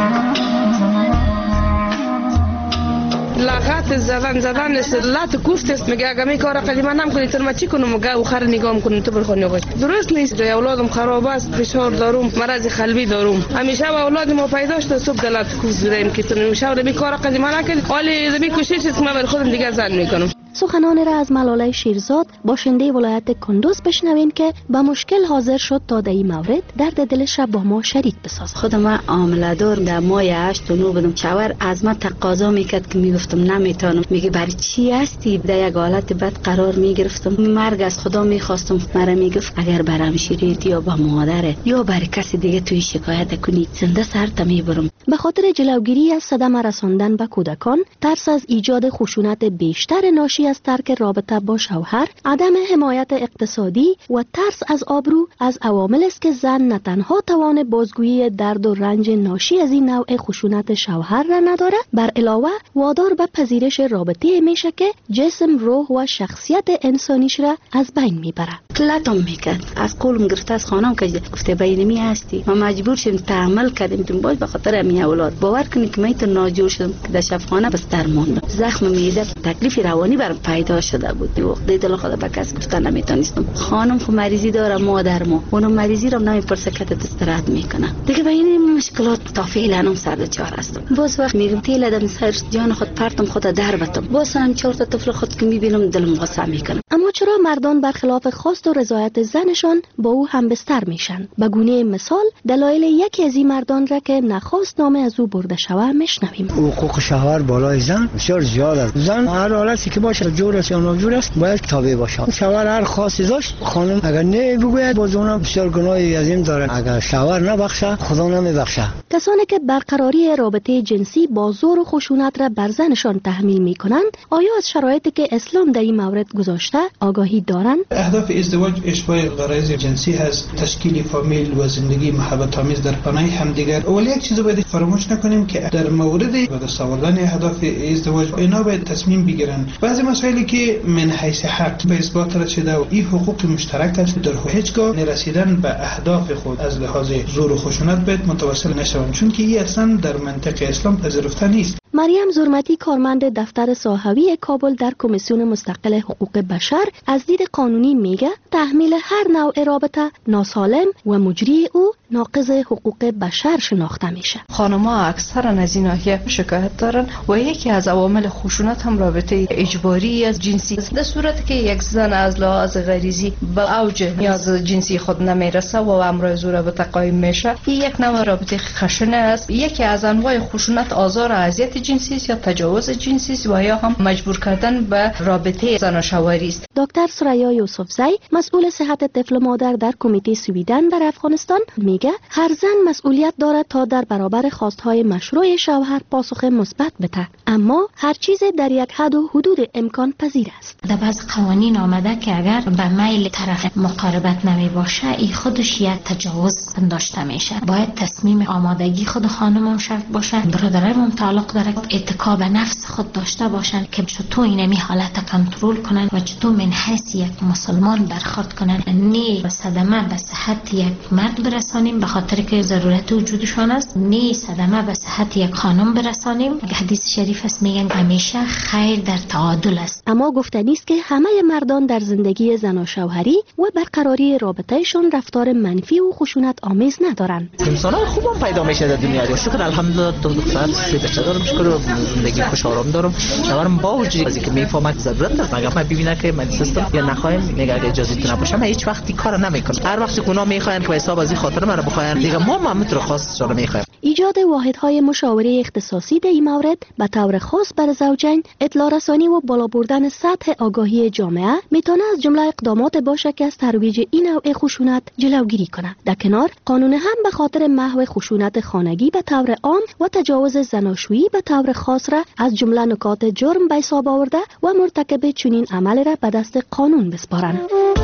لغت زدن زدن است، لات کوفت است. میگه اگه می کار قدیما نم کنی تر ما چی کنم؟ میگه آخر نگاه میکنم تو برخونی باش. درست نیست. اولادم خراب است، فشار دارم، مرض قلبی دارم. همیشه اولاد ما پیدا شد صبح دلات کوفت زدیم که تو نمیشه می کار قدیما نکنی. ولی زمین کوشش است ما بر خودم دیگه زن میکنم. سخنان را از ملاله شیرزاد باشنده ولایت کندوز بشنویم که با مشکل حاضر شد تا در این مورد درد دلش را با ما شریک بسازد. خود ما عامله دار در ماه هشت و نو بودم. شوهر از من تقاضا میکرد که میگفتم نمیتونم. میگه برای چی هستی؟ در یک حالت بد قرار میگرفتم. مرگ از خدا میخواستم. مرا میگفت اگر برام شیریت یا با مادره یا برای کسی دیگه توی شکایت کنی زنده سرت میبرم. به خاطر جلوگیری از صدمه رساندن به کودکان، ترس از ایجاد خشونت بیشتر ناشی از ترک رابطه با شوهر، عدم حمایت اقتصادی و ترس از آبرو از عوامل است که زن نه تنها توان بازگویی درد و رنج ناشی از این نوع خشونت شوهر را نداره، بر علاوه وادار به پذیرش رابطه میشه که جسم، روح و شخصیت انسانیش را از بین میبره. کلاتم میکرد از قولم گرفته از خانم که گفته بینمی هستی ما مجبور شدیم تعامل کردیم تو باز به خاطر می اولاد. باور کنید که من تو ناجور شدم که در شفاخانه بستر موندم. زخم معده، تکلیف روانی برام پیدا شده بود. وقت دل خود به کس گفتن نمیتونستم. خانم خو مریضی داره، مادر ما اونم مریضی رو نمیپرسه که استراحت میکنه. دیگه به این مشکلات تا فعلا هم سر چهار هستم. باز وقت میرم تیل دم سر جان خود پرتم خود در بتم. باز هم چهار تا طفل خود که میبینم دلم واسه میکنه. اما چرا مردان برخلاف خواست و رضایت زنشان با او هم بستر میشن؟ به گونه مثال دلایل یکی از این مردان را که نخواست نام از او برده شود میشنویم. حقوق شوهر بالای زن بسیار زیاد است. زن هر حالتی که باشه جور است یا ناجور است باید تابع باشه. شوهر هر خاصی داشت خانم اگر نه بگوید باز اونم بسیار گناهی عظیم داره. اگر شوهر نبخشه خدا نمیبخشه. کسانی که برقراری رابطه جنسی با زور و خشونت را بر زنشان تحمیل میکنند آیا از شرایطی که اسلام در این مورد گذاشته آگاهی دارند؟ اهداف ازدواج اشباع غرایز جنسی هست، تشکیل فامیل و زندگی محبت آمیز در پناه همدیگر. ولی یک چیز باید فراموش نکنیم که در مورد به دست آوردن اهداف ازدواج اینا باید تصمیم بگیرن. بعضی مسائلی که من حیث حق به اثبات رسیده و این حقوق مشترک است، در هیچگاه نرسیدن به اهداف خود از لحاظ زور و خشونت باید متوسل نشوند، چون که این اصلا در منطق اسلام پذیرفته نیست. مریم زرمتی کارمند دفتر صاحبی کابل در کمیسیون مستقل حقوق بشر از دید قانونی میگه تحمیل هر نوع رابطه ناسالم و مجری او ناقض حقوق بشر شناخته میشه. خانم‌ها اکثرا از این ناحیه شکایت دارن و یکی از عوامل خشونت هم رابطه اجباری از جنسی است. در صورتی که یک زن از لحاظ غریزی به اوج نیاز جنسی خود نمیرسه و امر زور به قائم میشه، این یک نوع رابطه خشنه است. یکی از انواع خشونت آزار و اذیت جنسی است یا تجاوز جنسی است و یا هم مجبور کردن به رابطه زناشویی است. دکتر سریا یوسفزی مسئول صحت طفل و مادر در کمیته سویدن در افغانستان میگه هر زن مسئولیت دارد تا در برابر خواستهای مشروع شوهر پاسخ مثبت بده، اما هر چیز در یک حد و حدود امکان پذیر است. در بعض قوانین آمده که اگر به میل طرف مقاربت نمی باشه این خودش یک تجاوز پنداشته میشه. باید تصمیم آمادگی خود خانم هم شرط باشه. برادرم هم تعلق داره اتکا به نفس خود داشته باشن که چطور اینمی حالت کنترل کنن و چطور من حیث یک مسلمان برخورد کنن، نه صدمه به صحت یک مرد برسانیم به خاطر که ضرورت وجودشان است، نه صدمه به صحت یک خانم برسانیم. حدیث شریف است میگن همیشه خیر در تعادل است. اما گفتنی است که همه مردان در زندگی زن و شوهری و برقراری رابطهشان رفتار منفی و خشونت آمیز ندارند. انسان‌ها خوبم پیدا میشه در دنیا. شکر الحمدلله دو دختر سه بچه دارم، شکر زندگی خوش آرام دارم. شوهرم با وجود از اینکه میفهمه ضرورت داره، مگه من ببینه که من سیستم یا نخوایم میگه اگه اجازه تو نباشه من هیچ وقتی کار نمیکنم. هر وقت اونا میخواین که حساب از این خاطر من بخواین دیگه ما هم میتونه خاص رو میخوایم. ایجاد واحدهای مشاوره اختصاصی در این مورد به طور خاص بر زوجین اطلاع رسانی و بالا بردن سطح آگاهی جامعه میتونه از جمله اقدامات باشه که از ترویج این نوع خشونت جلوگیری کنه. در کنار قانون هم به خاطر محو خشونت خانگی به طور عام و تجاوز زناشویی به طور خاص را از جمله نکات جرم به حساب آورده و مرتکب چنین عمل را به دست قانون بسپارند.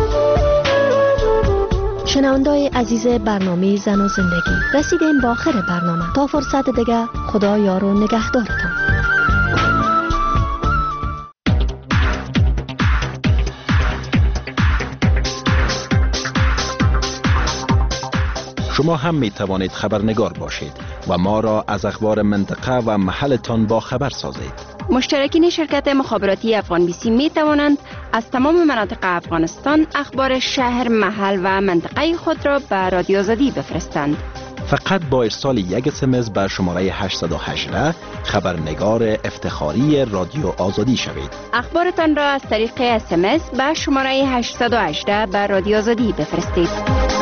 شنوندای عزیز برنامه زن و زندگی، رسیدیم با آخر برنامه. تا فرصت دیگه، خدا یار و نگهدارتان. شما هم می توانید خبرنگار باشید و ما را از اخبار منطقه و محلتان با خبر سازید. مشترکین شرکت مخابراتی افغان بی سی می توانند از تمام مناطق افغانستان اخبار شهر، محل و منطقه خود را به رادیو آزادی بفرستند. فقط با ارسال یک اسمس به شماره هشتصد و هجده خبرنگار افتخاری رادیو آزادی شوید. اخبارتان را از طریق اسمس به شماره هشتصد و هجده به رادیو آزادی بفرستید.